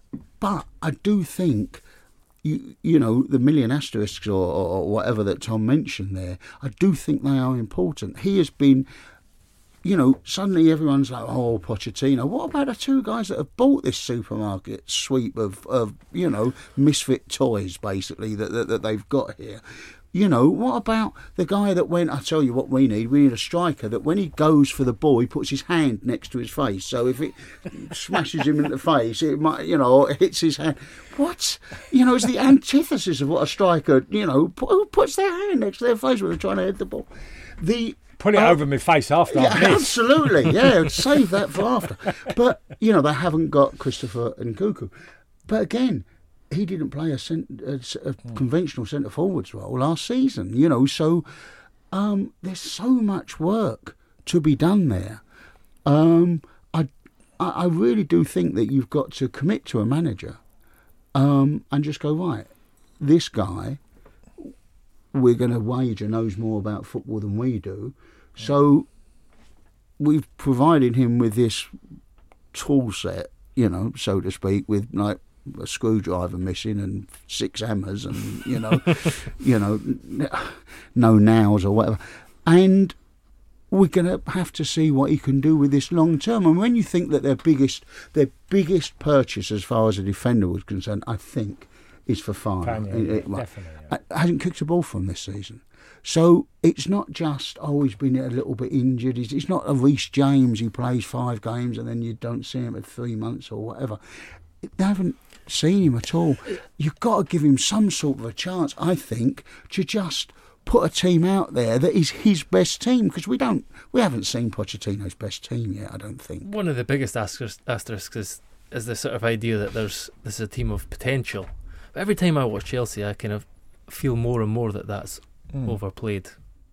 But I do think, you, you know, the million asterisks or, or whatever that Tom mentioned there, I do think they are important. He has been. You know, suddenly everyone's like, oh, Pochettino. What about the two guys that have bought this supermarket sweep of, of you know, misfit toys, basically, that, that that they've got here? You know, what about the guy that went, I tell you what we need, we need a striker that when he goes for the ball, he puts his hand next to his face. So if it smashes him in the face, it might, you know, or it hits his hand. What? You know, it's the antithesis of what a striker, you know, who puts their hand next to their face when they're trying to hit the ball. The... Put it Uh, over my face after Yeah, I miss. absolutely. Yeah, save that for after. But, you know, they haven't got Christopher Nkunku. But again, he didn't play a, cent- a, a conventional centre forwards role last season, you know, so um, there's so much work to be done there. Um, I, I I really do think that you've got to commit to a manager um, and just go, right, this guy, we're going to wager knows more about football than we do. So we've provided him with this tool set, you know, so to speak, with like a screwdriver missing and six hammers and, you know, you know, no nails or whatever. And we're going to have to see what he can do with this long term. And when you think that their biggest, their biggest purchase as far as a defender was concerned, I think, is Fofana. Fofana, It- yeah, it- right. definitely, yeah. I- hasn't kicked a ball from this season. So it's not just, oh, he's been a little bit injured. It's, it's not a Reece James who plays five games and then you don't see him for three months or whatever. They haven't seen him at all. You've got to give him some sort of a chance, I think, to just put a team out there that is his best team, because we don't, we haven't seen Pochettino's best team yet, I don't think. One of the biggest asterisks, asterisks is, is the sort of idea that there's this is a team of potential. But every time I watch Chelsea, I kind of feel more and more that that's Mm. overplayed.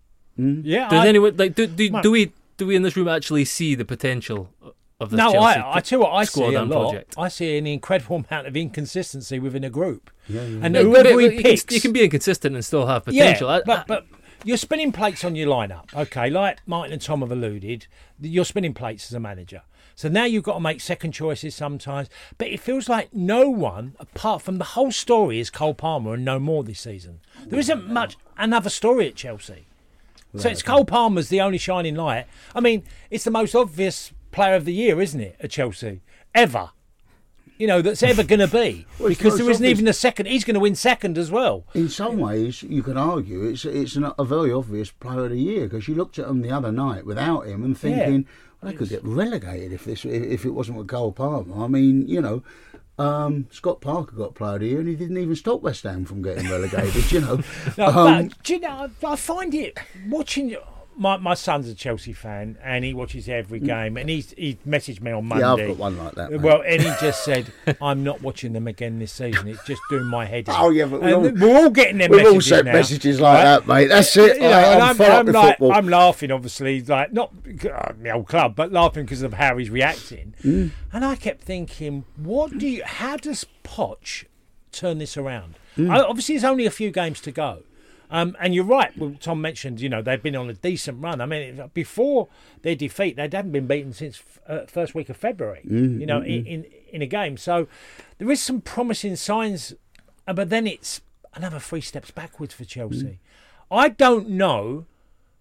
Mm? Yeah, Does I, anyone like do do, Mate. do we do we in this room actually see the potential of this no, Chelsea I, I tell you what I squad see a and lot. project? I see an incredible amount of inconsistency within a group. Yeah, yeah. And But- whoever but he you, picks, can, you can be inconsistent and still have potential. Yeah, I- but, I- but you're spinning plates on your lineup, okay? Like Martin and Tom have alluded, you're spinning plates as a manager. So now you've got to make second choices sometimes. But it feels like no one, apart from the whole story, is Cole Palmer and no more this season. There isn't much another story at Chelsea. So it's Cole Palmer's the only shining light. I mean, it's the most obvious player of the year, isn't it, at Chelsea? Ever. You know, that's ever going to be. Well, it's Because most there isn't obvious. even a second. He's going to win second as well. In some ways, you could argue it's it's an, a very obvious player of the year, because you looked at them the other night without him and thinking, well, they could get relegated if this if, if it wasn't with Cole Palmer. I mean, you know, um, Scott Parker got player of the year and he didn't even stop West Ham from getting relegated. You know, No, Um, but, do you know, I I find it watching. My my son's a Chelsea fan and he watches every game. And he's he messaged me on Monday. yeah, I've got one like that. mate. Well, and he just said, "I'm not watching them again this season. It's just doing my head in." Oh, yeah, but we And all- we're all getting them We've messages all sent now, messages like right? that, mate. That's it. You know, I- and I'm, I'm, fed up I'm with like, football. I'm laughing, obviously, like not uh, my old club, but laughing because of how he's reacting. Mm. And I kept thinking, what do you? How does Poch turn this around? Mm. I, obviously, there's only a few games to go. Um, and you're right. Well, Tom mentioned, you know, they've been on a decent run. I mean, before their defeat, they hadn't been beaten since uh, first week of February. Mm, you know, mm, in, in in a game. So there is some promising signs, uh, but then it's another three steps backwards for Chelsea. Mm. I don't know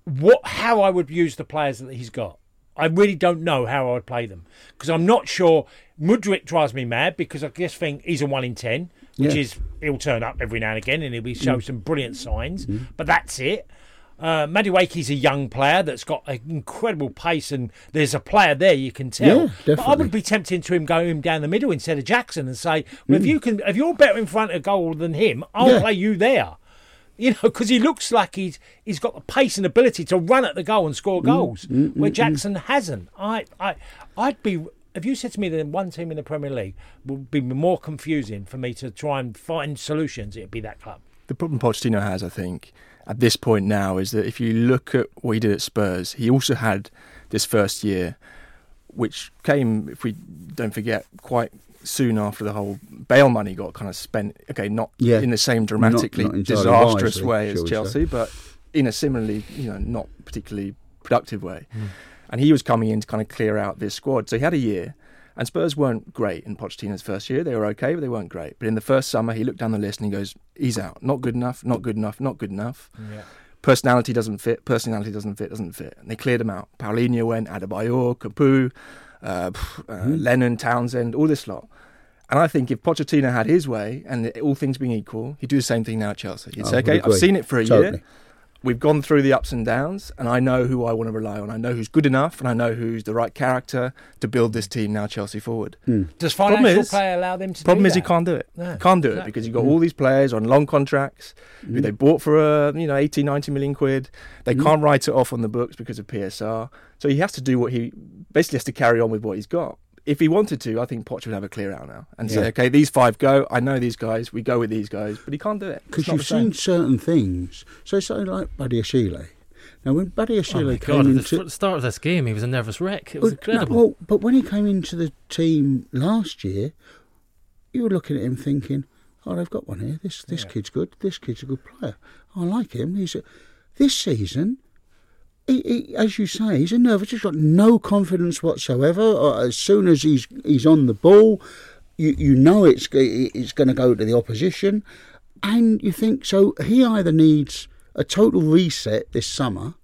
what how I would use the players that he's got. I really don't know how I would play them because I'm not sure. Mudryk drives me mad because I just think he's a one in ten, which Yeah. is he'll turn up every now and again and he'll show Mm. some brilliant signs, Mm. but that's it. Uh, Madueke's a young player that's got an incredible pace, and there's a player there you can tell. Yeah, but I definitely. would be tempted to him go him down the middle instead of Jackson and say, well, if you can, if you're better in front of goal than him, I'll Yeah. play you there. You know, because he looks like he's he's got the pace and ability to run at the goal and score goals, mm, where mm, Jackson hasn't. I, I, I'd be. If you said to me that one team in the Premier League would be more confusing for me to try and find solutions, it'd be that club. The problem Pochettino has, I think, at this point now is that if you look at what he did at Spurs, he also had this first year, which came, if we don't forget, quite soon after the whole Bale money got kind of spent. Okay, not Yeah. in the same dramatically Not- not entirely disastrous wisely, way shall as we Chelsea, say. but in a similarly, you know, not particularly productive way. Hmm. And he was coming in to kind of clear out this squad. So he had a year. And Spurs weren't great in Pochettino's first year. They were okay, but they weren't great. But in the first summer, he looked down the list and he goes, he's out. Not good enough, not good enough, not good enough. Yeah. Personality doesn't fit, personality doesn't fit, doesn't fit. And they cleared him out. Paulinho went, Adebayor, Capu, uh, pff, uh, Mm. Lennon, Townsend, all this lot. And I think if Pochettino had his way, and all things being equal, he'd do the same thing now at Chelsea. He'd I say, would okay, I've agree. seen it for a Totally. year. We've gone through the ups and downs, and I know who I want to rely on. I know who's good enough, and I know who's the right character to build this team now Chelsea forward. Mm. Does Problem financial is- play allow them to Problem do is that? he can't do it. No, Can't do it exactly. because you've got all these players on long contracts who Mm. they bought for uh, you know eighty, ninety million quid. They Mm. can't write it off on the books because of P S R. So he has to do what he basically has to carry on with what he's got. If he wanted to, I think Poch would have a clear out now and say, Yeah. okay, these five go. I know these guys. We go with these guys, but he can't do it It's Because not you've the same. seen certain things. So something like Buddy Ashile. Now, when Buddy Oh Ashile my came God, at the into f- start of this game, he was a nervous wreck. It was Well, incredible. No, well, but when he came into the team last year, you were looking at him thinking, "Oh, they've got one here. This this Yeah. kid's good. This kid's a good player. I like him." He's a, this season. He, he, as you say, he's a nervous. He's got no confidence whatsoever. Or as soon as he's he's on the ball, you you know it's it's going to go to the opposition, and you think so. He either needs a total reset this summer,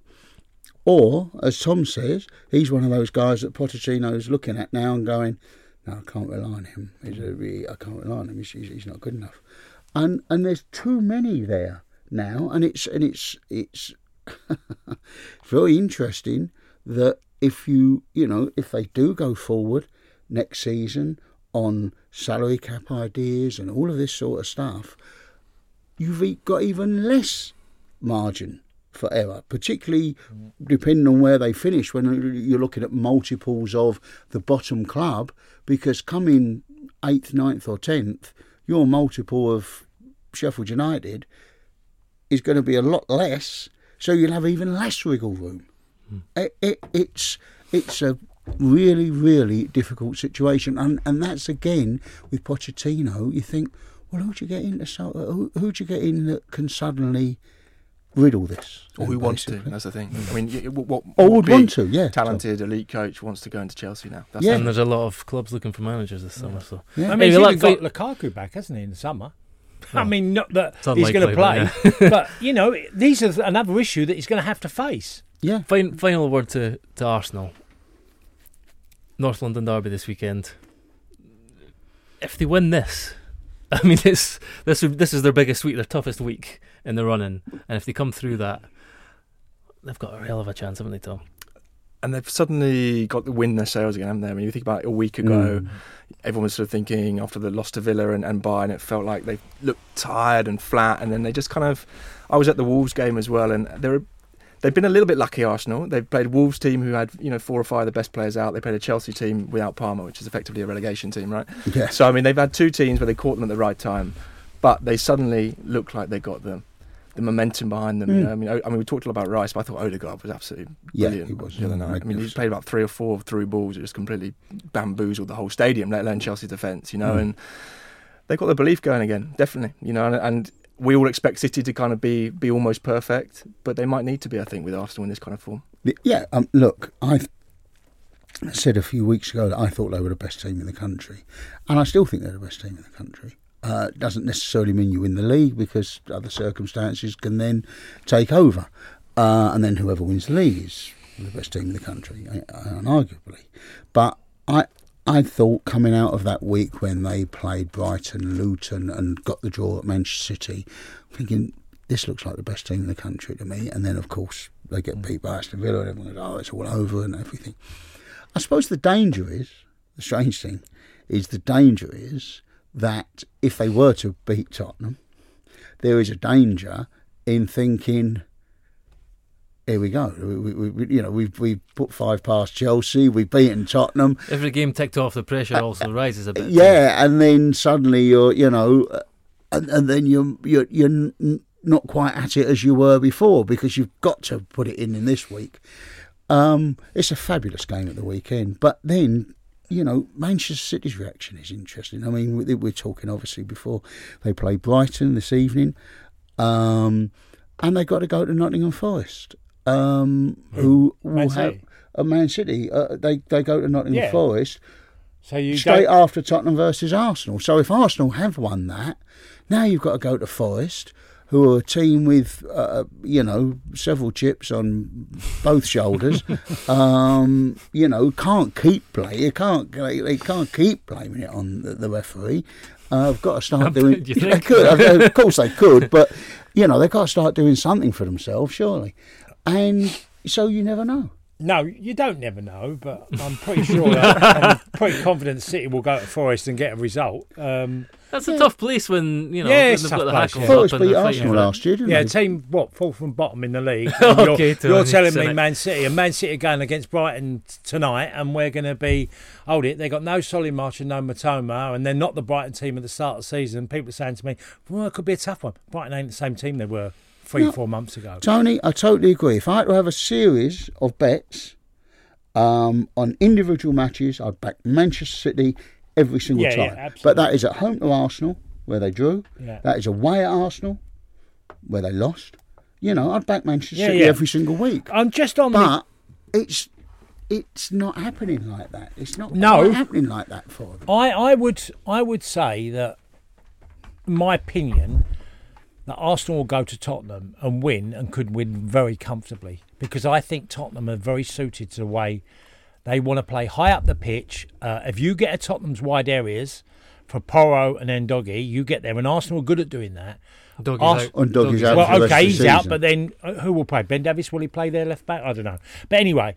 or as Tom says, he's one of those guys that Pochettino's looking at now and going, "No, I can't rely on him. He's a, really, I can't rely on him. He's, he's, he's not good enough." And and there's too many there now, and it's and it's it's. very interesting that if you you know if they do go forward next season on salary cap ideas and all of this sort of stuff, you've e- got even less margin for error, particularly depending on where they finish when you're looking at multiples of the bottom club, because coming eighth, ninth or tenth, your multiple of Sheffield United is going to be a lot less. So you'll have even less wriggle room. Mm. It, it, it's it's a really, really difficult situation. And and that's, again, with Pochettino, you think, well, who'd you get in to, so- who, who'd you get in that can suddenly riddle this? Or who wants to? basically? That's the thing. I mean, y- what, what Or would big, want to, yeah. talented elite coach wants to go into Chelsea now? That's Yeah. the And there's a lot of clubs looking for managers this summer. So Yeah. I mean, Maybe he's even like- got Lukaku back, hasn't he, in the summer? I Oh. mean, not that It's he's going to unlikely, play, but but, you know, these are another issue that he's going to have to face. Yeah. Fin- final word to, to Arsenal. North London derby this weekend. If they win this, I mean, this this this is their biggest week, their toughest week in the running, and if they come through that, they've got a hell of a chance, haven't they, Tom? And they've suddenly got the wind in their sails again, haven't they? I mean, you think about it, a week ago, Mm. everyone was sort of thinking after the loss to Villa and, and Bayern, it felt like they looked tired and flat, and then they just kind of... I was at the Wolves game as well, and they're, they've been a little bit lucky, Arsenal. They've played a Wolves team who had, you know, four or five of the best players out. They played a Chelsea team without Palmer, which is effectively a relegation team, right? Yeah. So, I mean, they've had two teams where they caught them at the right time, but they suddenly look like they got them. The momentum behind them. Mm. You know? I mean, I, I mean, we talked a lot about Rice, but I thought Odegaard was absolutely Yeah, brilliant he was. the other night. I mean, he Magnificent. played about three or four through balls that just completely bamboozled the whole stadium, let alone Chelsea's defence. You know, Mm. and they've got the belief going again, definitely. You know, and, and we all expect City to kind of be be almost perfect, but they might need to be, I think, with Arsenal in this kind of form. Yeah, um, look, I said a few weeks ago that I thought they were the best team in the country, and I still think they're the best team in the country. Uh, doesn't necessarily mean you win the league, because other circumstances can then take over. uh, and then whoever wins the league is the best team in the country, unarguably. But I I thought coming out of that week when they played Brighton, Luton, and got the draw at Manchester City, thinking this looks like the best team in the country to me. And then of course they get beat by Aston Villa, and everyone goes, oh, it's all over and everything. I suppose the danger is, the strange thing is, the danger is that if they were to beat Tottenham, there is a danger in thinking, here we go. We, we, we, you know, we've we've put five past Chelsea. We've beaten Tottenham. Every game ticked off, the pressure uh, also rises a bit. Yeah, and then suddenly you're, you know, and, and then you're you're you're n- not quite at it as you were before, because you've got to put it in in this week. Um, it's a fabulous game at the weekend, but then, you know, Manchester City's reaction is interesting. I mean, we're talking obviously before they play Brighton this evening, um, and they got to go to Nottingham Forest, um, who will Man have City. a uh, Man City. Uh, they they go to Nottingham Yeah. Forest So you straight go, after Tottenham versus Arsenal. So if Arsenal have won that, now you've got to go to Forest, who are a team with, uh, you know, several chips on both shoulders. um, you know, can't keep play. You can't. They, they can't keep blaming it on the, the referee. Uh, I've got to start doing. Do you They think? could, of course, they could, but you know, they've got to start doing something for themselves, surely. And so you never know. no, you don't never know, but I'm pretty sure, that, I'm pretty confident City will go to Forest and get a result. Um, That's a tough place when, you know, Yeah, when it's they've a got the tough place, hackles yeah. up Forest and beat they're fighting Arsenal for it. last year, didn't yeah, they? team, what, fourth from bottom in the league. And you're, Okay, Tony, you're telling me cynic. Man City, and Man City are going against Brighton t- tonight, and we're going to be, hold it, they got no Solimarch and no Matoma, and they're not the Brighton team at the start of the season. People are saying to me, well, it could be a tough one. Brighton ain't the same team they were three, No. four months ago. Tony, I totally agree. If I had to have a series of bets um, on individual matches, I'd back Manchester City every single Yeah, yeah, time. absolutely. But that is at home to Arsenal, where they drew. Yeah. That is away at Arsenal, where they lost. You know, I'd back Manchester Yeah, City yeah. every single week. I'm just on the... But it's it's not happening like that. It's not No. quite happening like that for them. I, I would I would say that, in my opinion, that Arsenal will go to Tottenham and win, and could win very comfortably, because I think Tottenham are very suited to the way they want to play high up the pitch. Uh, if you get at Tottenham's wide areas for Porro and Ndoggy, you get there, and Arsenal are good at doing that. Doggy's Ars- out. And Doggy's Doggy's out. Well, for the rest okay, of the he's out, season. but then uh, who will play? Ben Davies, will he play their left back? I don't know. But anyway,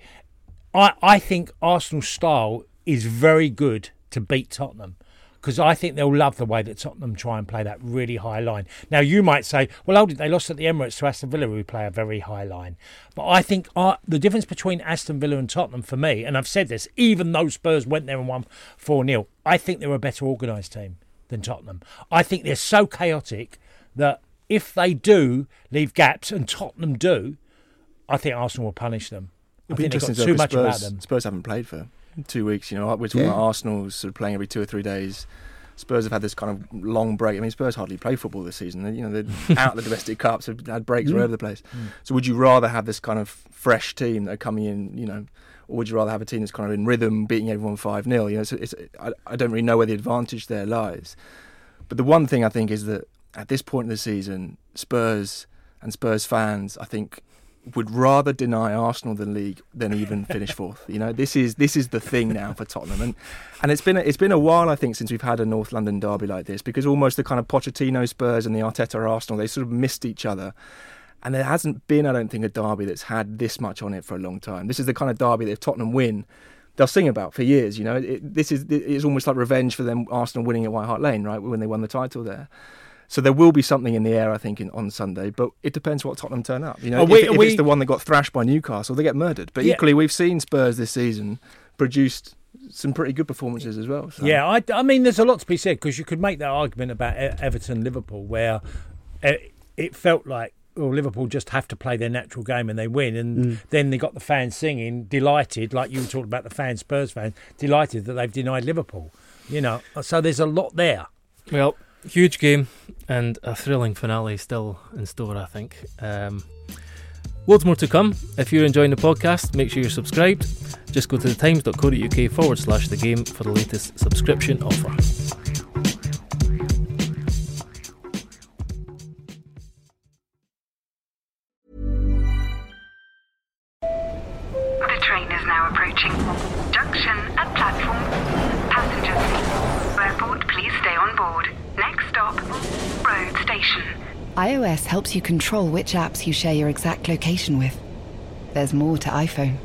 I, I think Arsenal's style is very good to beat Tottenham, because I think they'll love the way that Tottenham try and play that really high line. Now, you might say, well, hold it, they lost at the Emirates to Aston Villa, who play a very high line. But I think uh, the difference between Aston Villa and Tottenham, for me, and I've said this, even though Spurs went there and won four nil, I think they're a better organised team than Tottenham. I think they're so chaotic that if they do leave gaps, and Tottenham do, I think Arsenal will punish them. I It'd be think they've got interesting too though, much 'cause about Spurs, them. Spurs haven't played for two weeks. You know, we're talking Yeah. about Arsenal sort of playing every two or three days. Spurs have had this kind of long break. I mean, Spurs hardly play football this season. They, you know, they're out of the domestic cups, have had breaks all over the place. So, would you rather have this kind of fresh team that are coming in, you know, or would you rather have a team that's kind of in rhythm, beating everyone five nil? You know, so it's, I, I don't really know where the advantage there lies. But the one thing I think is that at this point in the season, Spurs and Spurs fans, I think, would rather deny Arsenal the league than even finish fourth. You know, this is this is the thing now for Tottenham, and and it's been a, it's been a while, I think, since we've had a North London derby like this, because almost the kind of Pochettino Spurs and the Arteta Arsenal, they sort of missed each other, and there hasn't been, I don't think, a derby that's had this much on it for a long time. This is the kind of derby that if Tottenham win, they'll sing about for years. You know, it, this is it's almost like revenge for them, Arsenal winning at White Hart Lane, right, when they won the title there. So there will be something in the air, I think, in, on Sunday, but it depends what Tottenham turn up. You know, Are we- if, if are we- it's the one that got thrashed by Newcastle, they get murdered. But Yeah. equally, we've seen Spurs this season produced some pretty good performances as well. So. Yeah, I, I mean, there's a lot to be said, because you could make that argument about E- Everton Liverpool, where it, it felt like, well, Liverpool just have to play their natural game and they win, and then they got the fans singing, delighted, like you were talking about the fans, Spurs fans, delighted that they've denied Liverpool. You know, so there's a lot there. Well, huge game and a thrilling finale still in store, I think. Um, loads more to come. If you're enjoying the podcast, make sure you're subscribed. Just go to thetimes.co.uk forward slash the game for the latest subscription offer. board. Next stop, Road Station. iOS helps you control which apps you share your exact location with. There's more to iPhone.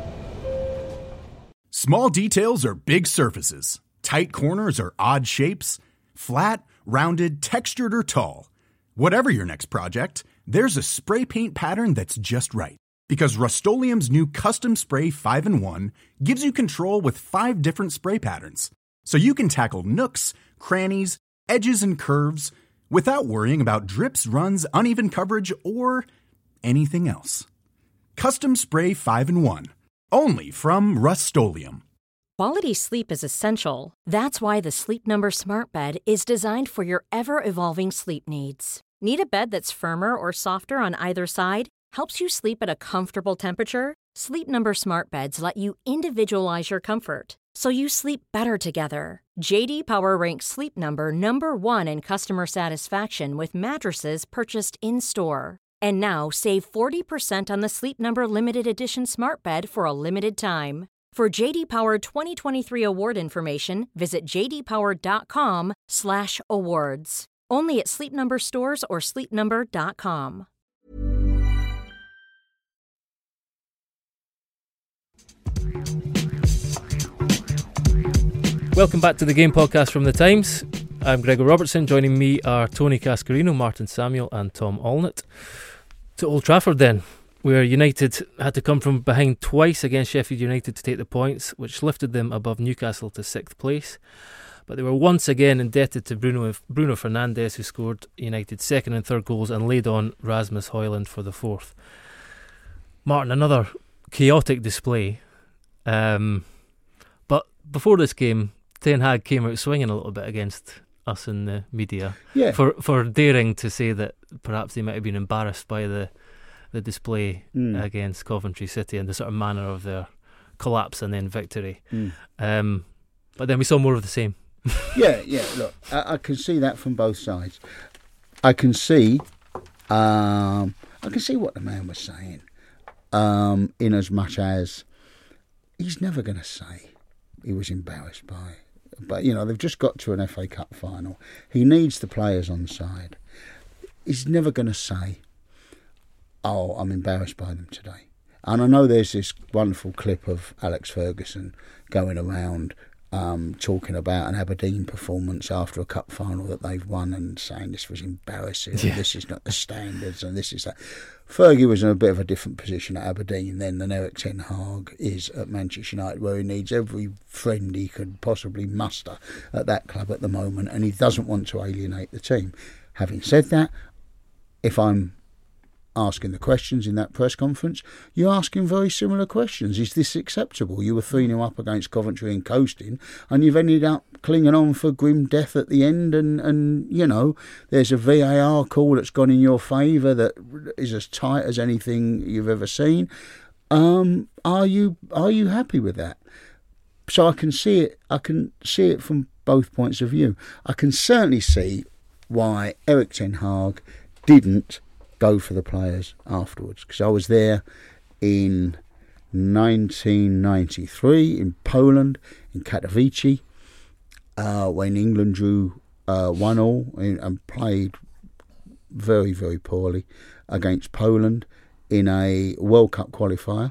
Small details are big surfaces. Tight corners are odd shapes. Flat, rounded, textured, or tall. Whatever your next project, there's a spray paint pattern that's just right. Because Rust-Oleum's new Custom Spray five in one gives you control with five different spray patterns. So you can tackle nooks, crannies, edges, and curves without worrying about drips, runs, uneven coverage, or anything else. Custom Spray five in one. Only from Rust-Oleum. Quality sleep is essential. That's why the Sleep Number Smart Bed is designed for your ever-evolving sleep needs. Need a bed that's firmer or softer on either side? Helps you sleep at a comfortable temperature? Sleep Number Smart Beds let you individualize your comfort, so you sleep better together. J D Power ranks Sleep Number number one in customer satisfaction with mattresses purchased in-store. And now save forty percent on the Sleep Number Limited Edition Smart Bed for a limited time. For J D Power twenty twenty-three award information, visit j d power dot com slash awards. Only at Sleep Number stores or sleep number dot com. Welcome back to the Game Podcast from The Times. I'm Gregor Robertson. Joining me are Tony Cascarino, Martin Samuel and Tom Allnut. To Old Trafford then, where United had to come from behind twice against Sheffield United to take the points, which lifted them above Newcastle to sixth place. But they were once again indebted to Bruno Bruno Fernandes, who scored United's second and third goals and laid on Rasmus Højlund for the fourth. Martin, another chaotic display. Um, but before this game, Ten Hag came out swinging a little bit against us in the media Yeah. for for daring to say that perhaps they might have been embarrassed by the the display Mm. against Coventry City and the sort of manner of their collapse and then victory. Mm. Um, but then we saw more of the same. Yeah, yeah. Look, I, I can see that from both sides. I can see, um, I can see what the man was saying. Um, in as much as he's never going to say he was embarrassed by. But you know, they've just got to an F A Cup final. He needs the players on side. He's never going to say, "Oh, I'm embarrassed by them today." And I know there's this wonderful clip of Alex Ferguson going around um, talking about an Aberdeen performance after a cup final that they've won and saying this was embarrassing, Yeah. and this is not the standards, and this is that. Fergie was in a bit of a different position at Aberdeen then than Eric Ten Hag is at Manchester United, where he needs every friend he could possibly muster at that club at the moment, and he doesn't want to alienate the team. Having said that, if I'm asking the questions in that press conference, you're asking very similar questions. Is this acceptable? You were three nil up against Coventry and coasting, and you've ended up clinging on for grim death at the end, and, and you know, there's a V A R call that's gone in your favour that is as tight as anything you've ever seen. Um, are you are you happy with that? So I can see it. I can see it from both points of view. I can certainly see why Eric Ten Hag didn't go for the players afterwards, because I was there in nineteen ninety-three in Poland, in Katowice, uh, when England drew uh, one all and played very, very poorly against Poland in a World Cup qualifier.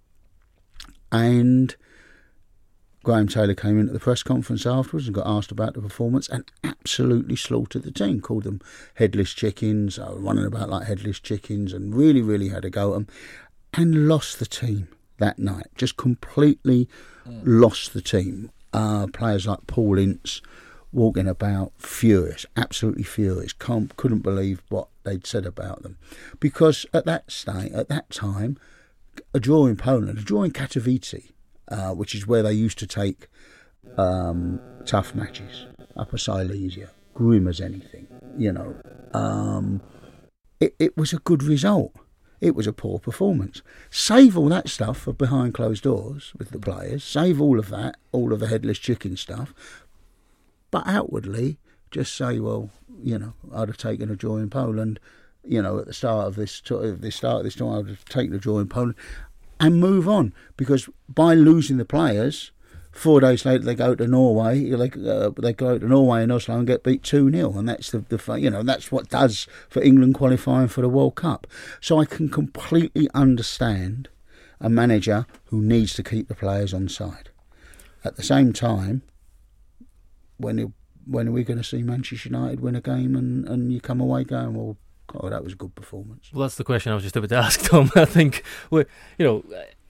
And Graham Taylor came in at the press conference afterwards and got asked about the performance and absolutely slaughtered the team, called them headless chickens, uh, running about like headless chickens, and really, really had a go at them, and lost the team that night. Just completely mm. lost the team. Uh, players like Paul Ince walking about furious, absolutely furious, Can't, couldn't believe what they'd said about them. Because at that state, at that time, a draw in Poland, a draw in Katowice, Uh, which is where they used to take um, tough matches, Upper Silesia, grim as anything, you know. Um, it, it was a good result. It was a poor performance. Save all that stuff for behind closed doors with the players. Save all of that, all of the headless chicken stuff. But outwardly, just say, well, you know, I'd have taken a draw in Poland. You know, at the start of this, at the start of this time, I'd have taken a draw in Poland. And move on, because by losing the players, Four days later, they go to Norway. They, uh, they go to Norway and Oslo and get beat two nil, and that's the, the you know that's what does for England qualifying for the World Cup. So I can completely understand a manager who needs to keep the players on side. At the same time, when when are we going to see Manchester United win a game and, and you come away going, well, oh, that was a good performance? Well, that's the question I was just about to ask, Tom. I think we, you know.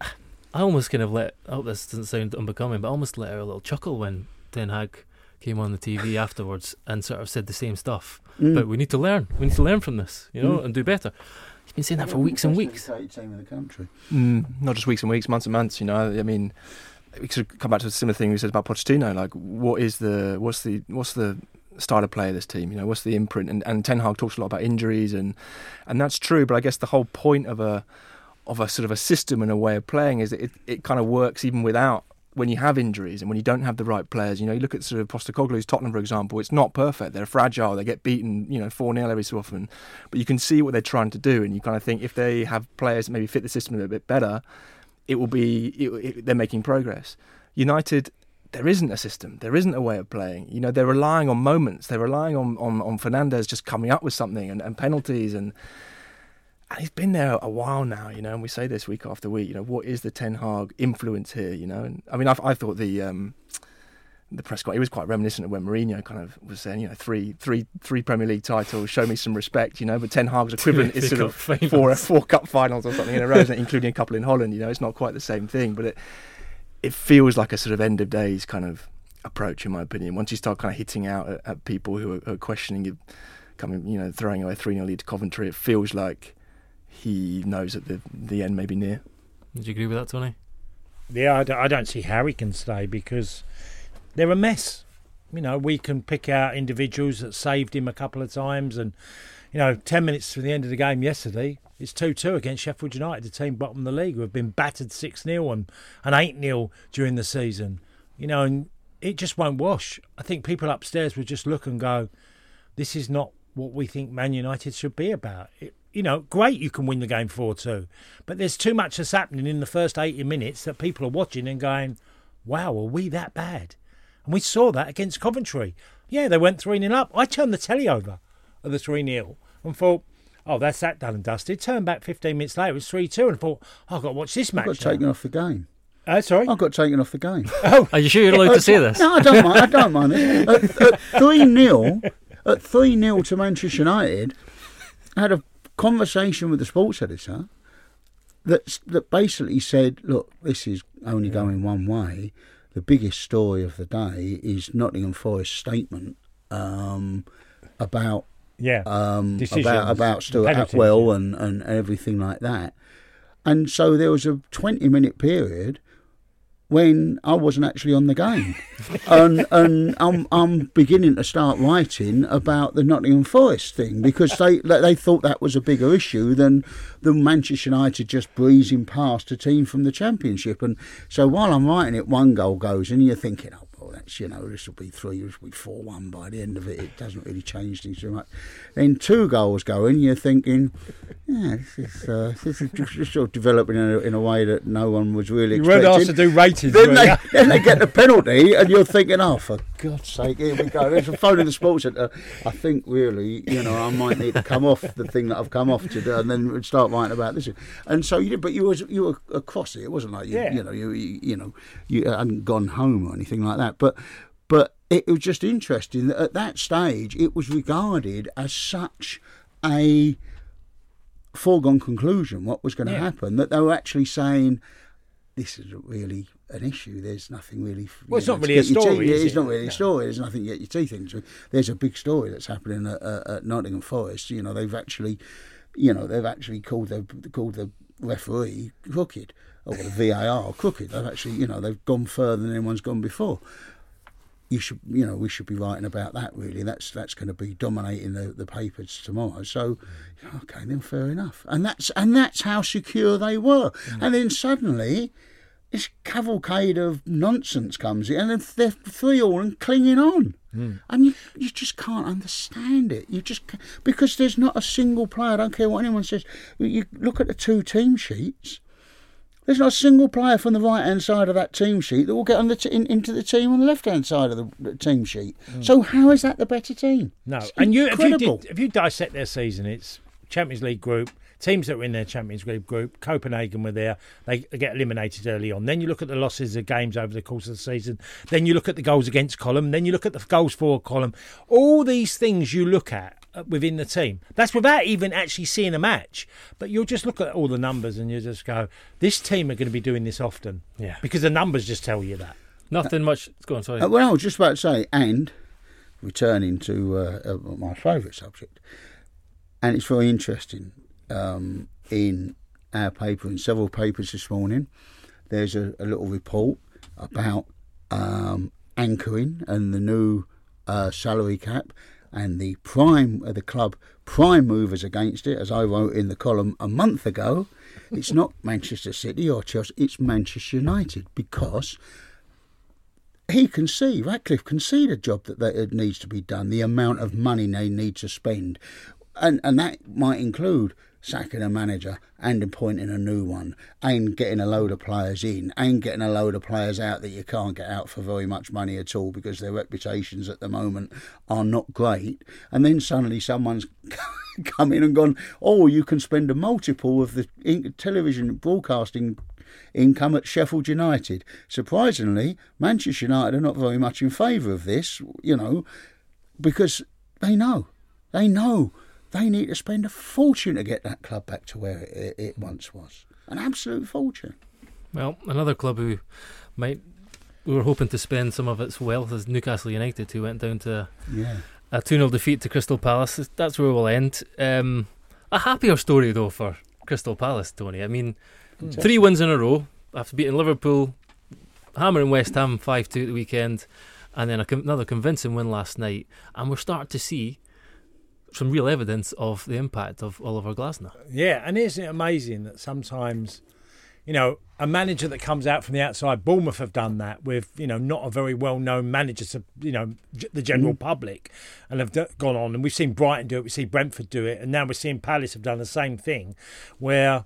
I almost kind of let, I hope this doesn't sound unbecoming, but I almost let her a little chuckle when Ten Hag came on the T V afterwards and sort of said the same stuff. Mm. But we need to learn. We need to learn from this, you know, Mm. and do better. He's been saying that for weeks and weeks. Team in the country. Mm, not just weeks and weeks, months and months. You know, I mean, we could come back to a similar thing we said about Pochettino. Like, what is the, what's the, what's the style of play of this team? You know, what's the imprint? And, and Ten Hag talks a lot about injuries, and and that's true. But I guess the whole point of a of a sort of a system and a way of playing is that it, it kind of works even without, when you have injuries and when you don't have the right players. You know, you look at sort of Postecoglou's Tottenham, for example, it's not perfect. They're fragile, they get beaten, you know, four nil every so often. But you can see what they're trying to do, and you kind of think if they have players that maybe fit the system a little bit better, it will be, it, it, they're making progress. United, there isn't a system, there isn't a way of playing. You know, they're relying on moments, they're relying on, on, on Fernandes just coming up with something and, and penalties and... And he's been there a while now, you know, and we say this week after week, you know, what is the Ten Hag influence here, you know? And I mean, I, I thought the um, the press conference, it was quite reminiscent of when Mourinho kind of was saying, you know, three, three, three Premier League titles, show me some respect, you know, but Ten Hag's equivalent is sort of four, four cup finals or something in a row, including a couple in Holland, you know, it's not quite the same thing, but it it feels like a sort of end of days kind of approach, in my opinion. Once you start kind of hitting out at, at people who are, are questioning you, coming, you know, throwing away three nil lead to Coventry, it feels like he knows that the the end may be near. Did you agree with that, Tony? Yeah, I don't, I don't see how he can stay because they're a mess. You know, we can pick out individuals that saved him a couple of times, and you know, ten minutes to the end of the game yesterday, it's two two against Sheffield United, the team bottom of the league, who have been battered six nil and, and eight nil during the season. You know, and it just won't wash. I think people upstairs would just look and go, this is not what we think Man United should be about. It, You know, great you can win the game four two, but there's too much that's happening in the first eighty minutes that people are watching and going, wow, are we that bad? And we saw that against Coventry. Yeah, they went three nil up. I turned the telly over at the three nil and thought, oh, that's that done and dusted. Turned back fifteen minutes later, it was three two, and thought, oh, I've got to watch this match. I got now. taken off the game. Uh, sorry? I got taken off the game. Oh, Are you sure you're allowed to say this? No, I don't mind. I don't mind it. At, at three nil, at three nil to Manchester United, I had a conversation with the sports editor that that basically said, look, this is only yeah. going one way. The biggest story of the day is Nottingham Forest's statement um, about yeah, um, Decisions, about about Stuart penalties, Atwell yeah. and, and everything like that. And so there was a twenty minute period when I wasn't actually on the game, and and I'm I'm beginning to start writing about the Nottingham Forest thing because they they thought that was a bigger issue than than Manchester United just breezing past a team from the Championship. And so while I'm writing it, one goal goes, and you're thinking, oh, well, that's, you know, this will be three, this will be four one by the end of it. It doesn't really change things too much. Then two goals go, and you're thinking, yeah, this is uh, this is just sort of developing in a, in a way that no one was really you expecting. weren't asked to do ratings. Then were they, you? then they get the penalty, and you're thinking, oh, for God's sake, here we go. There's a phone in the sports centre. I think, really, you know, I might need to come off the thing that I've come off to do, and then start writing about this. And so, you did, but you was you were across it. It wasn't like you, Yeah. you know, you, you you know, you hadn't gone home or anything like that. But but it was just interesting that at that stage, it was regarded as such a foregone conclusion what was going to Yeah. happen, that they were actually saying, this isn't really an issue. There's nothing really. Well, it's you know, not to really a get your story, teeth- is It's it? not really No. a story. There's nothing to get your teeth into. There's a big story that's happening at, at, at Nottingham Forest. You know, they've actually, you know, they've actually called the called the referee crooked, or the V A R crooked. They've actually, you know, they've gone further than anyone's gone before. You should, you know, we should be writing about that. Really, that's that's going to be dominating the, the papers tomorrow. So, okay, then fair enough. And that's and that's how secure they were. Mm. And then suddenly, this cavalcade of nonsense comes in, and they're three all and clinging on. Mm. And you you just can't understand it. You just because there's not a single player. I don't care what anyone says. You look at the two team sheets. There's not a single player from the right-hand side of that team sheet that will get on the t- in, into the team on the left-hand side of the, the team sheet. Mm. So how is that the better team? No, it's and you if, you incredible. did, if you dissect their season, it's Champions League group, teams that were in their Champions League group. Copenhagen were there. They get eliminated early on. Then you look at the losses of games over the course of the season. Then you look at the goals against column. Then you look at the goals for column. All these things you look at within the team. That's without even actually seeing a match. But you'll just look at all the numbers and you just go, this team are going to be doing this often. Yeah. Because the numbers just tell you that. Nothing much. Go on, sorry. Uh, well, I was just about to say, and returning to uh, uh, my favourite subject, and it's very interesting. Um, in our paper, in several papers this morning, there's a, a little report about um, anchoring and the new uh, salary cap and the prime uh, the club prime movers against it. As I wrote in the column a month ago, it's not Manchester City or Chelsea, it's Manchester United, because he can see, Ratcliffe can see the job that, that it needs to be done, the amount of money they need to spend, and and that might include sacking a manager and appointing a new one and getting a load of players in and getting a load of players out that you can't get out for very much money at all because their reputations at the moment are not great. And then suddenly someone's come in and gone, oh, you can spend a multiple of the in- television broadcasting income at Sheffield United. Surprisingly, Manchester United are not very much in favour of this, you know, because they know, they know they need to spend a fortune to get that club back to where it, it once was. An absolute fortune. Well, another club who might, we were hoping to spend some of its wealth is Newcastle United, who went down to yeah. a two nil defeat to Crystal Palace. That's where we'll end. Um, a happier story, though, for Crystal Palace, Tony. I mean, mm. three wins in a row after beating Liverpool, hammering West Ham five two at the weekend, and then a, another convincing win last night. And we're starting to see some real evidence of the impact of Oliver Glasner. Yeah, and isn't it amazing that sometimes, you know, a manager that comes out from the outside, Bournemouth have done that with, you know, not a very well-known manager to, you know, the general mm. public, and have d- gone on. And we've seen Brighton do it, we've seen Brentford do it, and now we're seeing Palace have done the same thing, where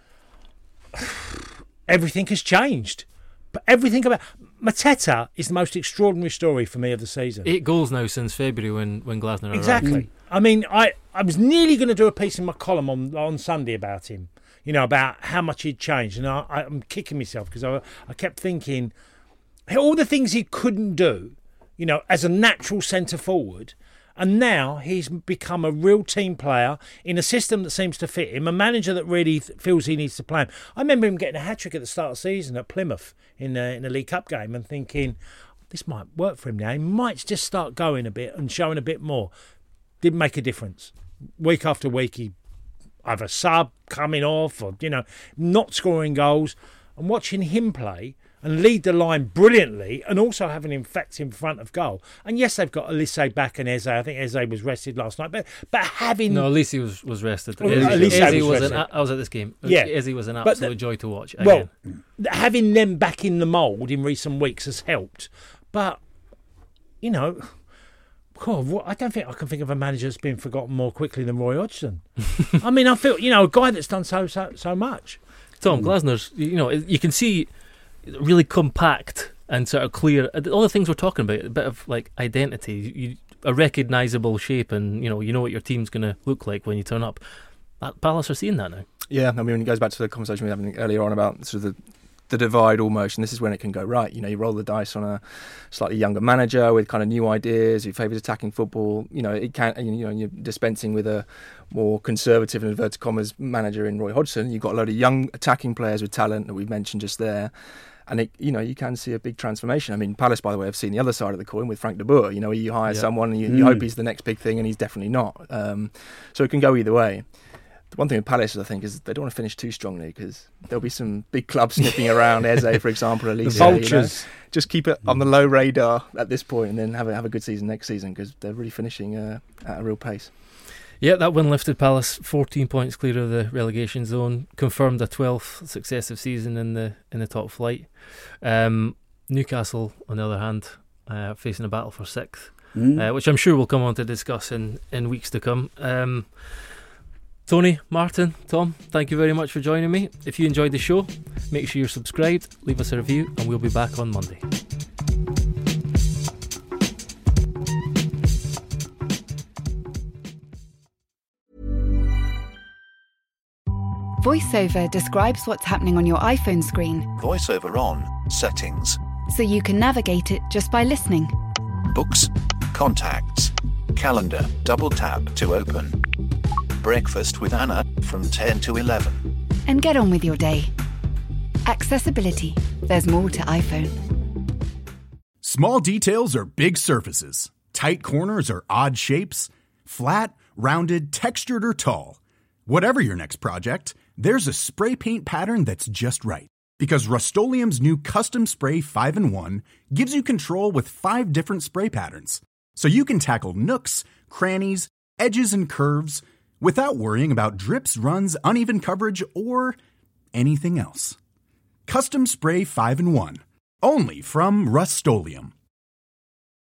everything has changed. But everything about Mateta is the most extraordinary story for me of the season. Eight goals now since February when, when Glasner arrived. Exactly. I mean, I, I was nearly going to do a piece in my column on on Sunday about him, you know, about how much he'd changed. And I, I'm kicking myself because I, I kept thinking all the things he couldn't do, you know, as a natural centre forward. And now he's become a real team player in a system that seems to fit him, a manager that really th- feels he needs to play him. I remember him getting a hat-trick at the start of the season at Plymouth in a, in a League Cup game and thinking, this might work for him now. He might just start going a bit and showing a bit more. Didn't make a difference. Week after week, he either sub, coming off, or, you know, not scoring goals. And watching him play and lead the line brilliantly, and also having him fact in front of goal. And yes, they've got Elise back and Eze. I think Eze was rested last night, but but having no, Elise was was rested. Well, Eze, Elise Eze was was rested. an, I was at this game. Yeah, Eze was an But absolute the- joy to watch. Again. Well, having them back in the mould in recent weeks has helped. But you know, God, what, I don't think I can think of a manager that's been forgotten more quickly than Roy Hodgson. I mean, I feel, you know, a guy that's done so so so much. Tom Glasner's, you know, you can see really compact and sort of clear. All the things we're talking about, a bit of like identity, you, a recognisable shape, and you know, you know what your team's going to look like when you turn up. That Palace are seeing that now. Yeah, I mean, it goes back to the conversation we were having earlier on about sort of the, the divide almost, and this is when it can go right. You know, you roll the dice on a slightly younger manager with kind of new ideas who favours attacking football. You know, it can, you know, you're dispensing with a more conservative and inverted commas manager in Roy Hodgson. You've got a load of young attacking players with talent that we've mentioned just there. And, it, you know, you can see a big transformation. I mean, Palace, by the way, have seen the other side of the coin with Frank de Boer. You know, you hire yeah. someone and you, mm. you hope he's the next big thing, and he's definitely not. Um, so it can go either way. The one thing with Palace, I think, is they don't want to finish too strongly because there'll be some big clubs sniffing around. Eze, for example, at least. The vultures. You know? Just keep it on the low radar at this point and then have a, have a good season next season because they're really finishing uh, at a real pace. Yeah, that win lifted Palace fourteen points clear of the relegation zone, confirmed a twelfth successive season in the in the top flight. Um, Newcastle, on the other hand, uh, facing a battle for sixth, mm. uh, which I'm sure we'll come on to discuss in, in weeks to come. Um, Tony, Martin, Tom, thank you very much for joining me. If you enjoyed the show, make sure you're subscribed, leave us a review, and we'll be back on Monday. VoiceOver describes what's happening on your iPhone screen, VoiceOver on, settings, so you can navigate it just by listening. books, contacts, calendar, double tap to open. Breakfast with Anna from ten to eleven. And get on with your day. Accessibility. There's more to iPhone. Small details are big surfaces. Tight corners are odd shapes. Flat, rounded, textured, or tall. Whatever your next project, there's a spray paint pattern that's just right. Because Rust-Oleum's new Custom Spray five in one gives you control with five different spray patterns. So you can tackle nooks, crannies, edges, and curves without worrying about drips, runs, uneven coverage, or anything else. Custom Spray five in one. Only from Rust-Oleum.